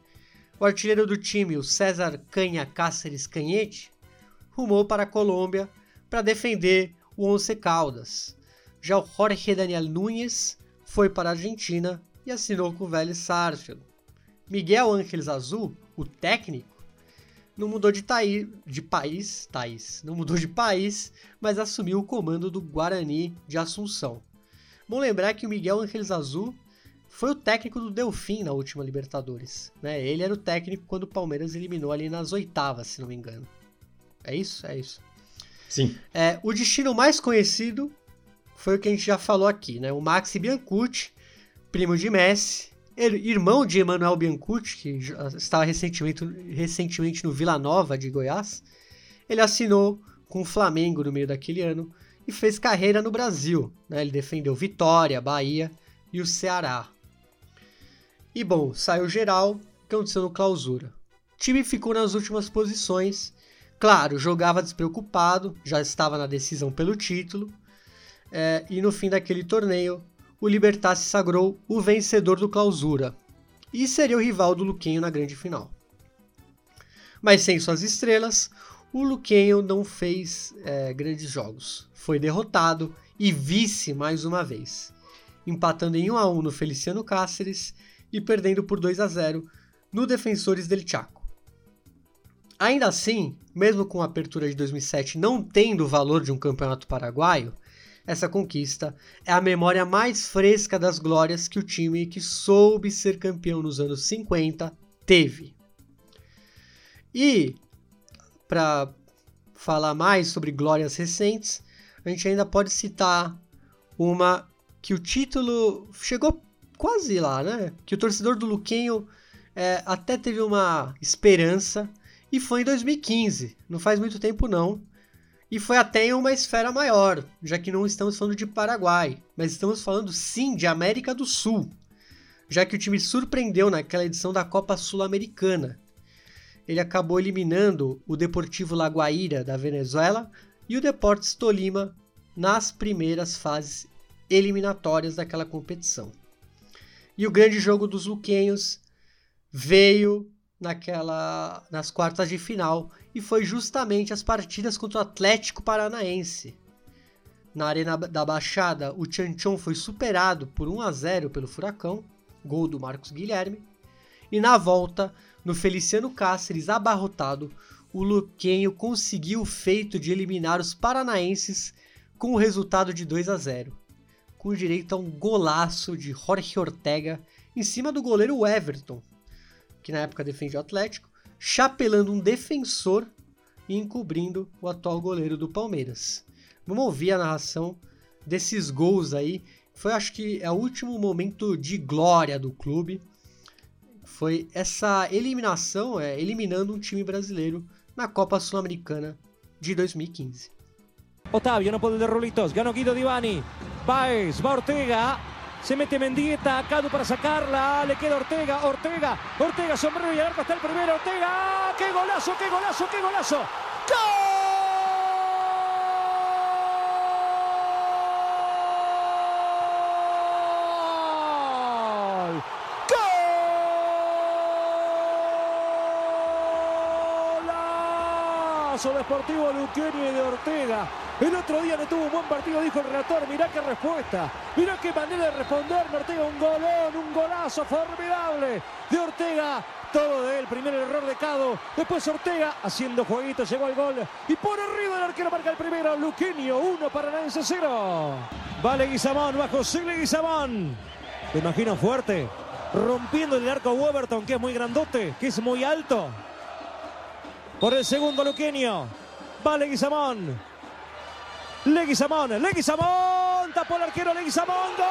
O artilheiro do time, o César Canha Cáceres Canhete, rumou para a Colômbia para defender o Once Caldas. Já o Jorge Daniel Núñez foi para a Argentina e assinou com o Vélez Sarsfield. Miguel Ángeles Azul, o técnico, não mudou de, taí, de país, Thaís, não mudou de país, mas assumiu o comando do Guarani de Assunção. Bom lembrar que o Miguel Ángeles Azul foi o técnico do Delfim na última Libertadores, né? Ele era o técnico quando o Palmeiras eliminou ali nas oitavas, se não me engano. É isso? É isso. Sim. É, o destino mais conhecido foi o que a gente já falou aqui, né? O Maxi Biancucci, primo de Messi, irmão de Emanuel Biancucci, que estava recentemente, recentemente no Vila Nova de Goiás. Ele assinou com o Flamengo no meio daquele ano e fez carreira no Brasil, né? Ele defendeu Vitória, Bahia e o Ceará. E bom, saiu geral, o que aconteceu no Clausura. O time ficou nas últimas posições, claro, jogava despreocupado, já estava na decisão pelo título, é, e no fim daquele torneio, o Libertad se sagrou o vencedor do Clausura e seria o rival do Luquenho na grande final. Mas sem suas estrelas, o Luquenho não fez é, grandes jogos. Foi derrotado e vice mais uma vez, empatando em um a um no Feliciano Cáceres e perdendo por dois a zero no Defensores del Chaco. Ainda assim, mesmo com a apertura de dois mil e sete não tendo o valor de um campeonato paraguaio, essa conquista é a memória mais fresca das glórias que o time que soube ser campeão nos anos cinquenta teve. E, para falar mais sobre glórias recentes, a gente ainda pode citar uma que o título chegou quase lá, né? Que o torcedor do Luquenho é, até teve uma esperança, e foi em dois mil e quinze, não faz muito tempo não. E foi até em uma esfera maior, já que não estamos falando de Paraguai, mas estamos falando sim de América do Sul, já que o time surpreendeu naquela edição da Copa Sul-Americana. Ele acabou eliminando o Deportivo La Guaira da Venezuela e o Deportes Tolima nas primeiras fases eliminatórias daquela competição. E o grande jogo dos luquenhos veio naquela, nas quartas de final, e foi justamente as partidas contra o Atlético Paranaense. Na Arena da Baixada, o Chanchón foi superado por um a zero pelo Furacão, gol do Marcos Guilherme, e na volta, no Feliciano Cáceres abarrotado, o Luquenho conseguiu o feito de eliminar os paranaenses com o resultado de dois a zero, com direito a um golaço de Jorge Ortega em cima do goleiro Everton, que na época defendia o Atlético, chapelando um defensor e encobrindo o atual goleiro do Palmeiras. Vamos ouvir a narração desses gols aí. Foi, acho que, é o último momento de glória do clube. Foi essa eliminação, é, eliminando um time brasileiro na Copa Sul-Americana de dois mil e quinze. Otávio no pode de Rulitos, ganó Guido Divani, Baez, va Ortega, se mete Mendieta, Cadu para sacarla, le queda Ortega, Ortega, Ortega, sombrero y el arco hasta el primero, Ortega, qué golazo, qué golazo, qué golazo, ¡gol! Falso Deportivo Luqueño y de Ortega. El otro día no tuvo un buen partido, dijo el relator. Mirá qué respuesta, mirá qué manera de responder de Ortega. Un golón, un golazo formidable de Ortega. Todo de él, primero el error de Cado, después Ortega haciendo jueguito, llegó al gol y por arriba el arquero marca el primero. Luqueño uno, Paranaense cero. Va Leguizamón, va José Leguizamón. Te imagino fuerte, rompiendo el arco a Weberton, que es muy grandote, que es muy alto. Por el segundo Luqueño, va Leguizamón. Leguizamón, Leguizamón, tapó el arquero Leguizamón, ¡gol!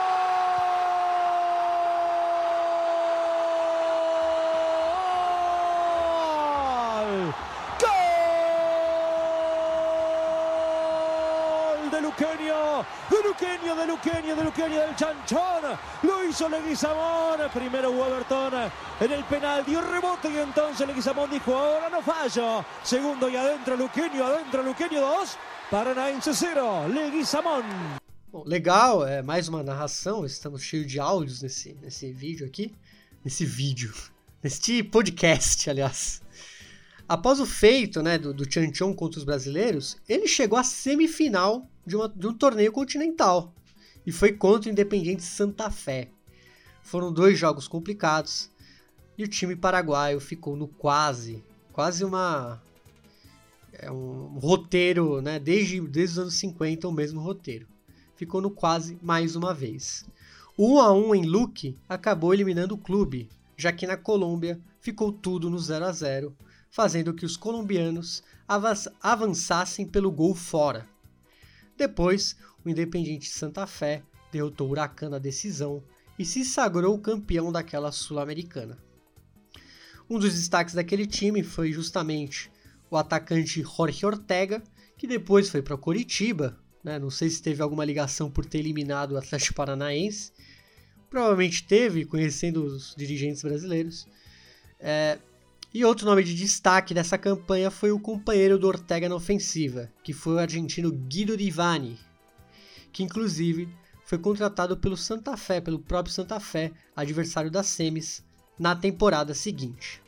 De Luqueño, de Luqueño, de Luqueño, de Luqueño, del Chanchón, lo hizo Leguizamón, primero Weberton en el penal, dio rebote y entonces Leguizamón dijo, ahora no fallo, segundo y adentro Luqueño, adentro Luqueño dos, Paranaense zero, Leguizamón. Bom, legal, é mais uma narração, estamos cheios de áudios nesse, nesse vídeo aqui, nesse vídeo, neste podcast, aliás. Após o feito, né, do, do Chanchón contra os brasileiros, ele chegou à semifinal de, uma, de um torneio continental e foi contra o Independiente Santa Fé. Foram dois jogos complicados e o time paraguaio ficou no quase, quase uma, é um roteiro, né, desde, desde os anos cinquenta, o mesmo roteiro. Ficou no quase mais uma vez. O um a um em Luque acabou eliminando o clube, já que na Colômbia ficou tudo no zero a zero, fazendo que os colombianos avançassem pelo gol fora. Depois, o Independiente Santa Fé derrotou o Huracan na decisão e se sagrou campeão daquela Sul-Americana. Um dos destaques daquele time foi justamente o atacante Jorge Ortega, que depois foi para o Coritiba, né? Não sei se teve alguma ligação por ter eliminado o Atlético Paranaense, provavelmente teve, conhecendo os dirigentes brasileiros. É... E outro nome de destaque dessa campanha foi o companheiro do Ortega na ofensiva, que foi o argentino Guido Divani, que inclusive foi contratado pelo Santa Fé, pelo próprio Santa Fé, adversário das semis, na temporada seguinte.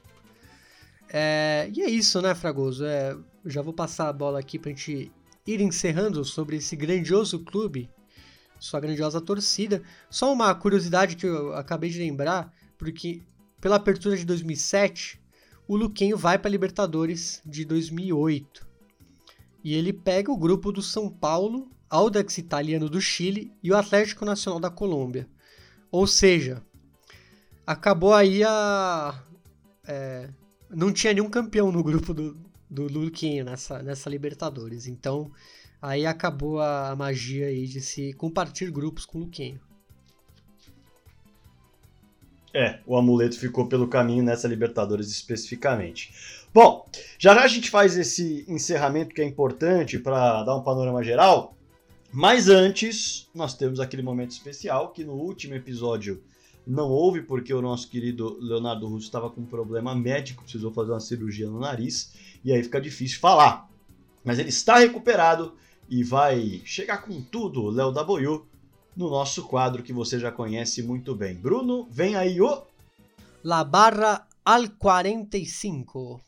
É, e é isso, né, Fragoso? É, eu já vou passar a bola aqui para a gente ir encerrando sobre esse grandioso clube, sua grandiosa torcida. Só uma curiosidade que eu acabei de lembrar, porque pela apertura de dois mil e sete... o Luqueño vai para a Libertadores de dois mil e oito. E ele pega o grupo do São Paulo, Audax Italiano do Chile e o Atlético Nacional da Colômbia. Ou seja, acabou aí a... É, não tinha nenhum campeão no grupo do, do Luqueño nessa, nessa Libertadores. Então, aí acabou a, a magia aí de se compartilhar grupos com o Luqueño. É, o amuleto ficou pelo caminho nessa Libertadores especificamente. Bom, já já a gente faz esse encerramento que é importante para dar um panorama geral, mas antes nós temos aquele momento especial que no último episódio não houve, porque o nosso querido Leonardo Russo estava com um problema médico, precisou fazer uma cirurgia no nariz, e aí fica difícil falar. Mas ele está recuperado e vai chegar com tudo, Léo da Boiú, no nosso quadro que você já conhece muito bem. Bruno, vem aí o... La Barra al quarenta e cinco.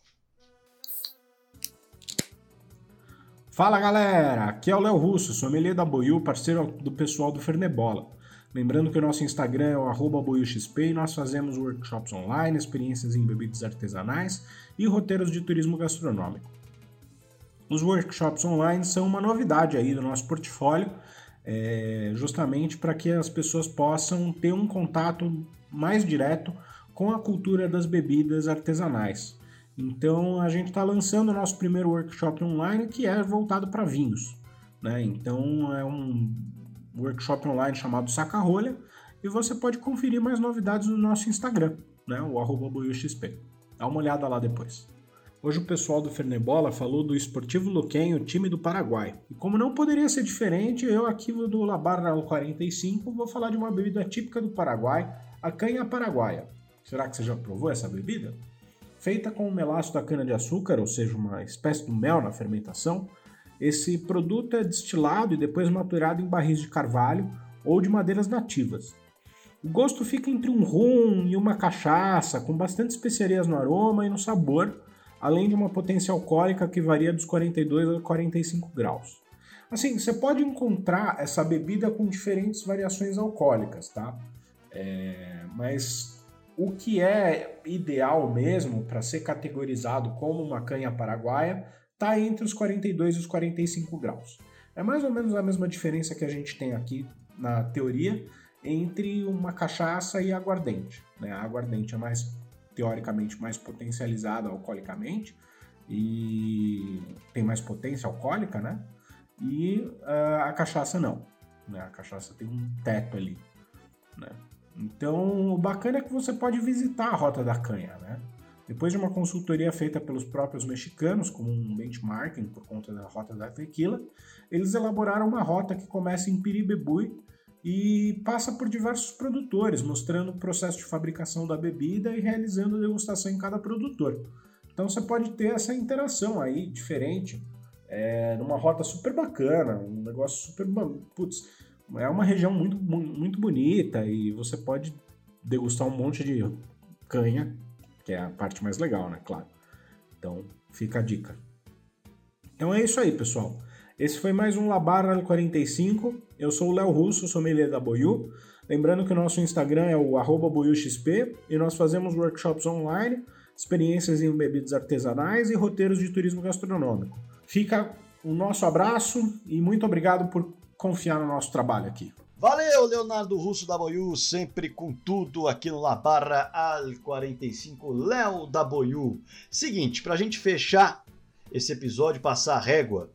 Fala galera, aqui é o Léo Russo, sommelier da Boiú, parceiro do pessoal do Fernebola. Lembrando que o nosso Instagram é o arroba boiuxp e nós fazemos workshops online, experiências em bebidas artesanais e roteiros de turismo gastronômico. Os workshops online são uma novidade aí do nosso portfólio, É, justamente para que as pessoas possam ter um contato mais direto com a cultura das bebidas artesanais. Então a gente está lançando o nosso primeiro workshop online, que é voltado para vinhos, né? Então é um workshop online chamado Saca-Rolha e você pode conferir mais novidades no nosso Instagram, né? O arroba boiuxp. Dá uma olhada lá depois. Hoje o pessoal do Fernebola falou do Sportivo Luqueño, time do Paraguai. E como não poderia ser diferente, eu aqui do La Barra al quarenta e cinco vou falar de uma bebida típica do Paraguai, a canha paraguaia. Será que você já provou essa bebida? Feita com o melaço da cana-de-açúcar, ou seja, uma espécie de mel na fermentação, esse produto é destilado e depois maturado em barris de carvalho ou de madeiras nativas. O gosto fica entre um rum e uma cachaça, com bastante especiarias no aroma e no sabor, além de uma potência alcoólica que varia dos quarenta e dois aos quarenta e cinco graus. Assim, você pode encontrar essa bebida com diferentes variações alcoólicas, tá? É, mas o que é ideal mesmo para ser categorizado como uma canha paraguaia está entre os quarenta e dois e os quarenta e cinco graus. É mais ou menos a mesma diferença que a gente tem aqui na teoria entre uma cachaça e aguardente, né? A aguardente é mais, teoricamente, mais potencializada alcoolicamente e tem mais potência alcoólica, né? E uh, a cachaça não, né? A cachaça tem um teto ali, né? Então, o bacana é que você pode visitar a Rota da Canha, né? Depois de uma consultoria feita pelos próprios mexicanos, como um benchmarking por conta da Rota da Tequila, eles elaboraram uma rota que começa em Piribebui e passa por diversos produtores, mostrando o processo de fabricação da bebida e realizando degustação em cada produtor. Então, você pode ter essa interação aí, diferente, É, numa rota super bacana, um negócio super... Putz, é uma região muito, muito bonita e você pode degustar um monte de canha, que é a parte mais legal, né? Claro. Então, fica a dica. Então é isso aí, pessoal. Esse foi mais um La Barra quarenta e cinco. Eu sou o Léo Russo, sommelier da Boiú. Lembrando que o nosso Instagram é o arroba boiúxp e nós fazemos workshops online, experiências em bebidas artesanais e roteiros de turismo gastronômico. Fica o nosso abraço e muito obrigado por confiar no nosso trabalho aqui. Valeu, Leonardo Russo da Boiú, sempre com tudo aqui no La Barra Al quarenta e cinco, Léo da Boiú. Seguinte, pra gente fechar esse episódio, passar a régua,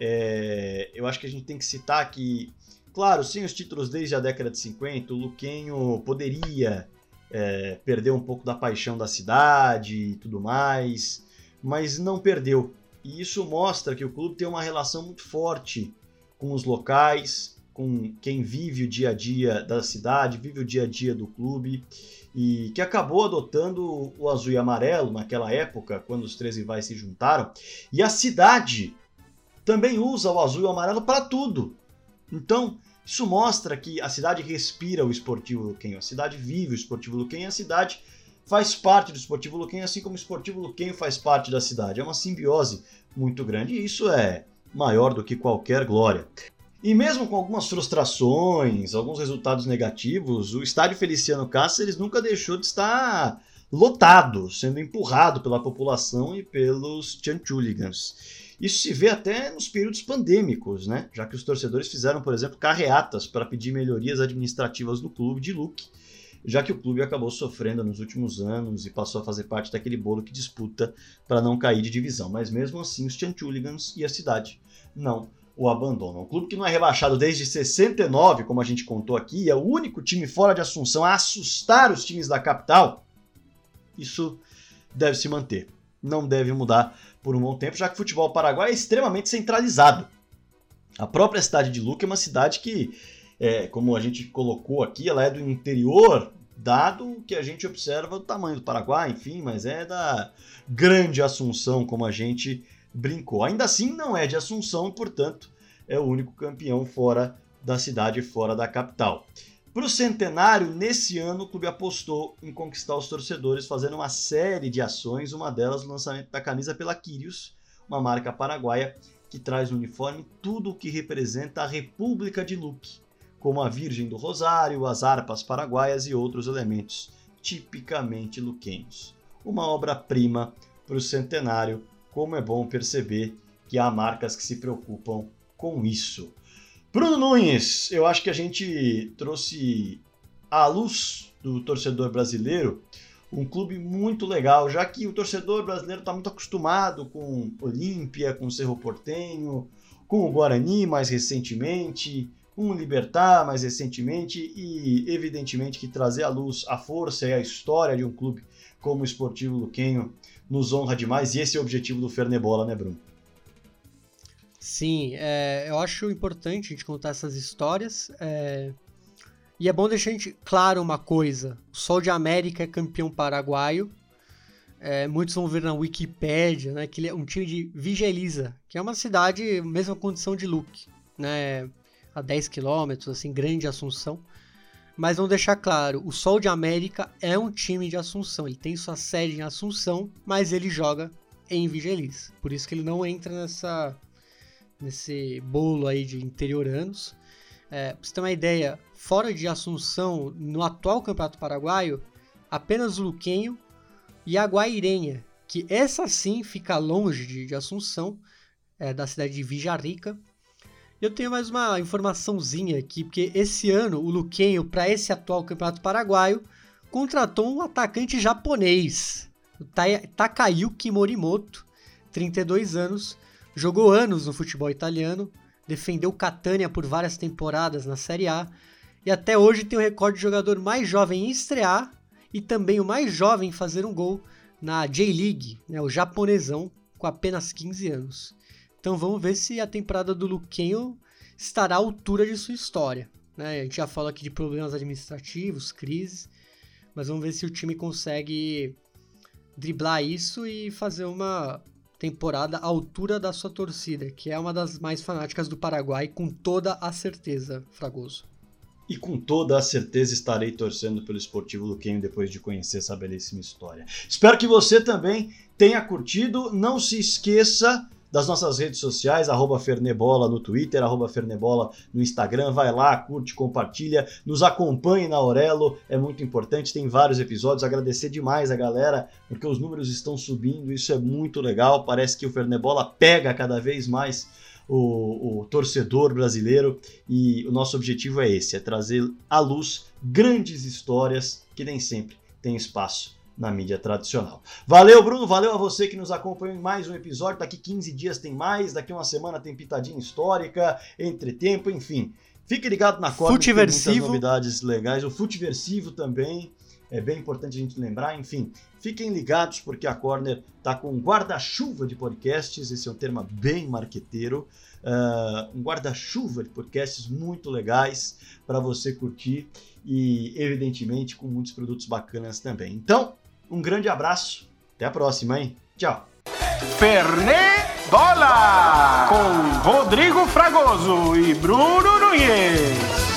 é, eu acho que a gente tem que citar que, claro, sem os títulos desde a década de cinquenta, o Luquenho poderia é, perder um pouco da paixão da cidade e tudo mais, mas não perdeu. E isso mostra que o clube tem uma relação muito forte com os locais, com quem vive o dia a dia da cidade, vive o dia a dia do clube, e que acabou adotando o azul e amarelo naquela época, quando os três rivais se juntaram. E a cidade também usa o azul e o amarelo para tudo. Então, isso mostra que a cidade respira o Esportivo Luquenho, a cidade vive o Esportivo Luquenho, a cidade faz parte do Esportivo Luquenho, assim como o Esportivo Luquenho faz parte da cidade. É uma simbiose muito grande e isso é maior do que qualquer glória. E mesmo com algumas frustrações, alguns resultados negativos, o estádio Feliciano Cáceres nunca deixou de estar lotado, sendo empurrado pela população e pelos chanchuligans. Isso se vê até nos períodos pandêmicos, né? Já que os torcedores fizeram, por exemplo, carreatas para pedir melhorias administrativas do clube de Luque, já que o clube acabou sofrendo nos últimos anos e passou a fazer parte daquele bolo que disputa para não cair de divisão. Mas mesmo assim, os chanchuligans e a cidade não o abandonam. O clube que não é rebaixado desde sessenta e nove, como a gente contou aqui, é o único time fora de Assunção a assustar os times da capital. Isso deve se manter. Não deve mudar por um bom tempo, já que o futebol paraguaio é extremamente centralizado. A própria cidade de Luque é uma cidade que, É, como a gente colocou aqui, ela é do interior, dado que a gente observa o tamanho do Paraguai, enfim, mas é da grande Assunção, como a gente brincou. Ainda assim, não é de Assunção, portanto, é o único campeão fora da cidade, fora da capital. Para o centenário, nesse ano, o clube apostou em conquistar os torcedores, fazendo uma série de ações, uma delas o lançamento da camisa pela Quirios, uma marca paraguaia que traz no uniforme tudo o que representa a República de Luque, como a Virgem do Rosário, as harpas paraguaias e outros elementos tipicamente luquenhos. Uma obra-prima para o centenário, como é bom perceber que há marcas que se preocupam com isso. Bruno Nunes, eu acho que a gente trouxe à luz do torcedor brasileiro um clube muito legal, já que o torcedor brasileiro está muito acostumado com Olímpia, com Cerro Porteño, com o Guarani mais recentemente, um Libertad mais recentemente e, evidentemente, que trazer à luz a força e a história de um clube como o Esportivo Luquenho nos honra demais, e esse é o objetivo do Fernebola, né, Bruno? Sim, é, eu acho importante a gente contar essas histórias, é, e é bom deixar a gente claro uma coisa: o Sol de América é campeão paraguaio, é, muitos vão ver na Wikipédia, né, que ele é um time de Vigeliza, que é uma cidade, mesma condição de Luque, né, a dez quilômetros, assim, grande Assunção. Mas vamos deixar claro, o Sol de América é um time de Assunção, ele tem sua sede em Assunção, mas ele joga em Vigelis. Por isso que ele não entra nessa, nesse bolo aí de interioranos. É, pra você ter uma ideia, fora de Assunção, no atual Campeonato Paraguaio, apenas o Luquenho e a Guairenha, que essa sim fica longe de, de Assunção, é, da cidade de Villarrica. Eu tenho mais uma informaçãozinha aqui, porque esse ano o Luquenho, para esse atual Campeonato Paraguaio, contratou um atacante japonês, o Takayuki Morimoto, trinta e dois anos, jogou anos no futebol italiano, defendeu Catania por várias temporadas na Série A, e até hoje tem o recorde de jogador mais jovem em estrear, e também o mais jovem em fazer um gol na J-League, né, o japonesão, com apenas quinze anos. Então vamos ver se a temporada do Luquenho estará à altura de sua história, né? A gente já falou aqui de problemas administrativos, crises, mas vamos ver se o time consegue driblar isso e fazer uma temporada à altura da sua torcida, que é uma das mais fanáticas do Paraguai, com toda a certeza, Fragoso. E com toda a certeza estarei torcendo pelo Sportivo Luquenho depois de conhecer essa belíssima história. Espero que você também tenha curtido. Não se esqueça das nossas redes sociais, arroba Fernebola no Twitter, arroba Fernebola no Instagram. Vai lá, curte, compartilha, nos acompanhe na Aurelo, é muito importante, tem vários episódios. Agradecer demais a galera, porque os números estão subindo, isso é muito legal. Parece que o Fernebola pega cada vez mais o, o torcedor brasileiro, e o nosso objetivo é esse, é trazer à luz grandes histórias que nem sempre tem espaço na mídia tradicional. Valeu, Bruno, valeu a você que nos acompanhou em mais um episódio. Daqui quinze dias tem mais, daqui uma semana tem pitadinha histórica, entretempo, enfim. Fique ligado na Corner, tem muitas novidades legais. O Futiversivo também, é bem importante a gente lembrar. Enfim, fiquem ligados porque a Corner tá com um guarda-chuva de podcasts, esse é um termo bem marqueteiro, uh, um guarda-chuva de podcasts muito legais para você curtir e, evidentemente, com muitos produtos bacanas também. Então, um grande abraço, até a próxima, hein? Tchau! Fernebola com Rodrigo Fragoso e Bruno Nunes.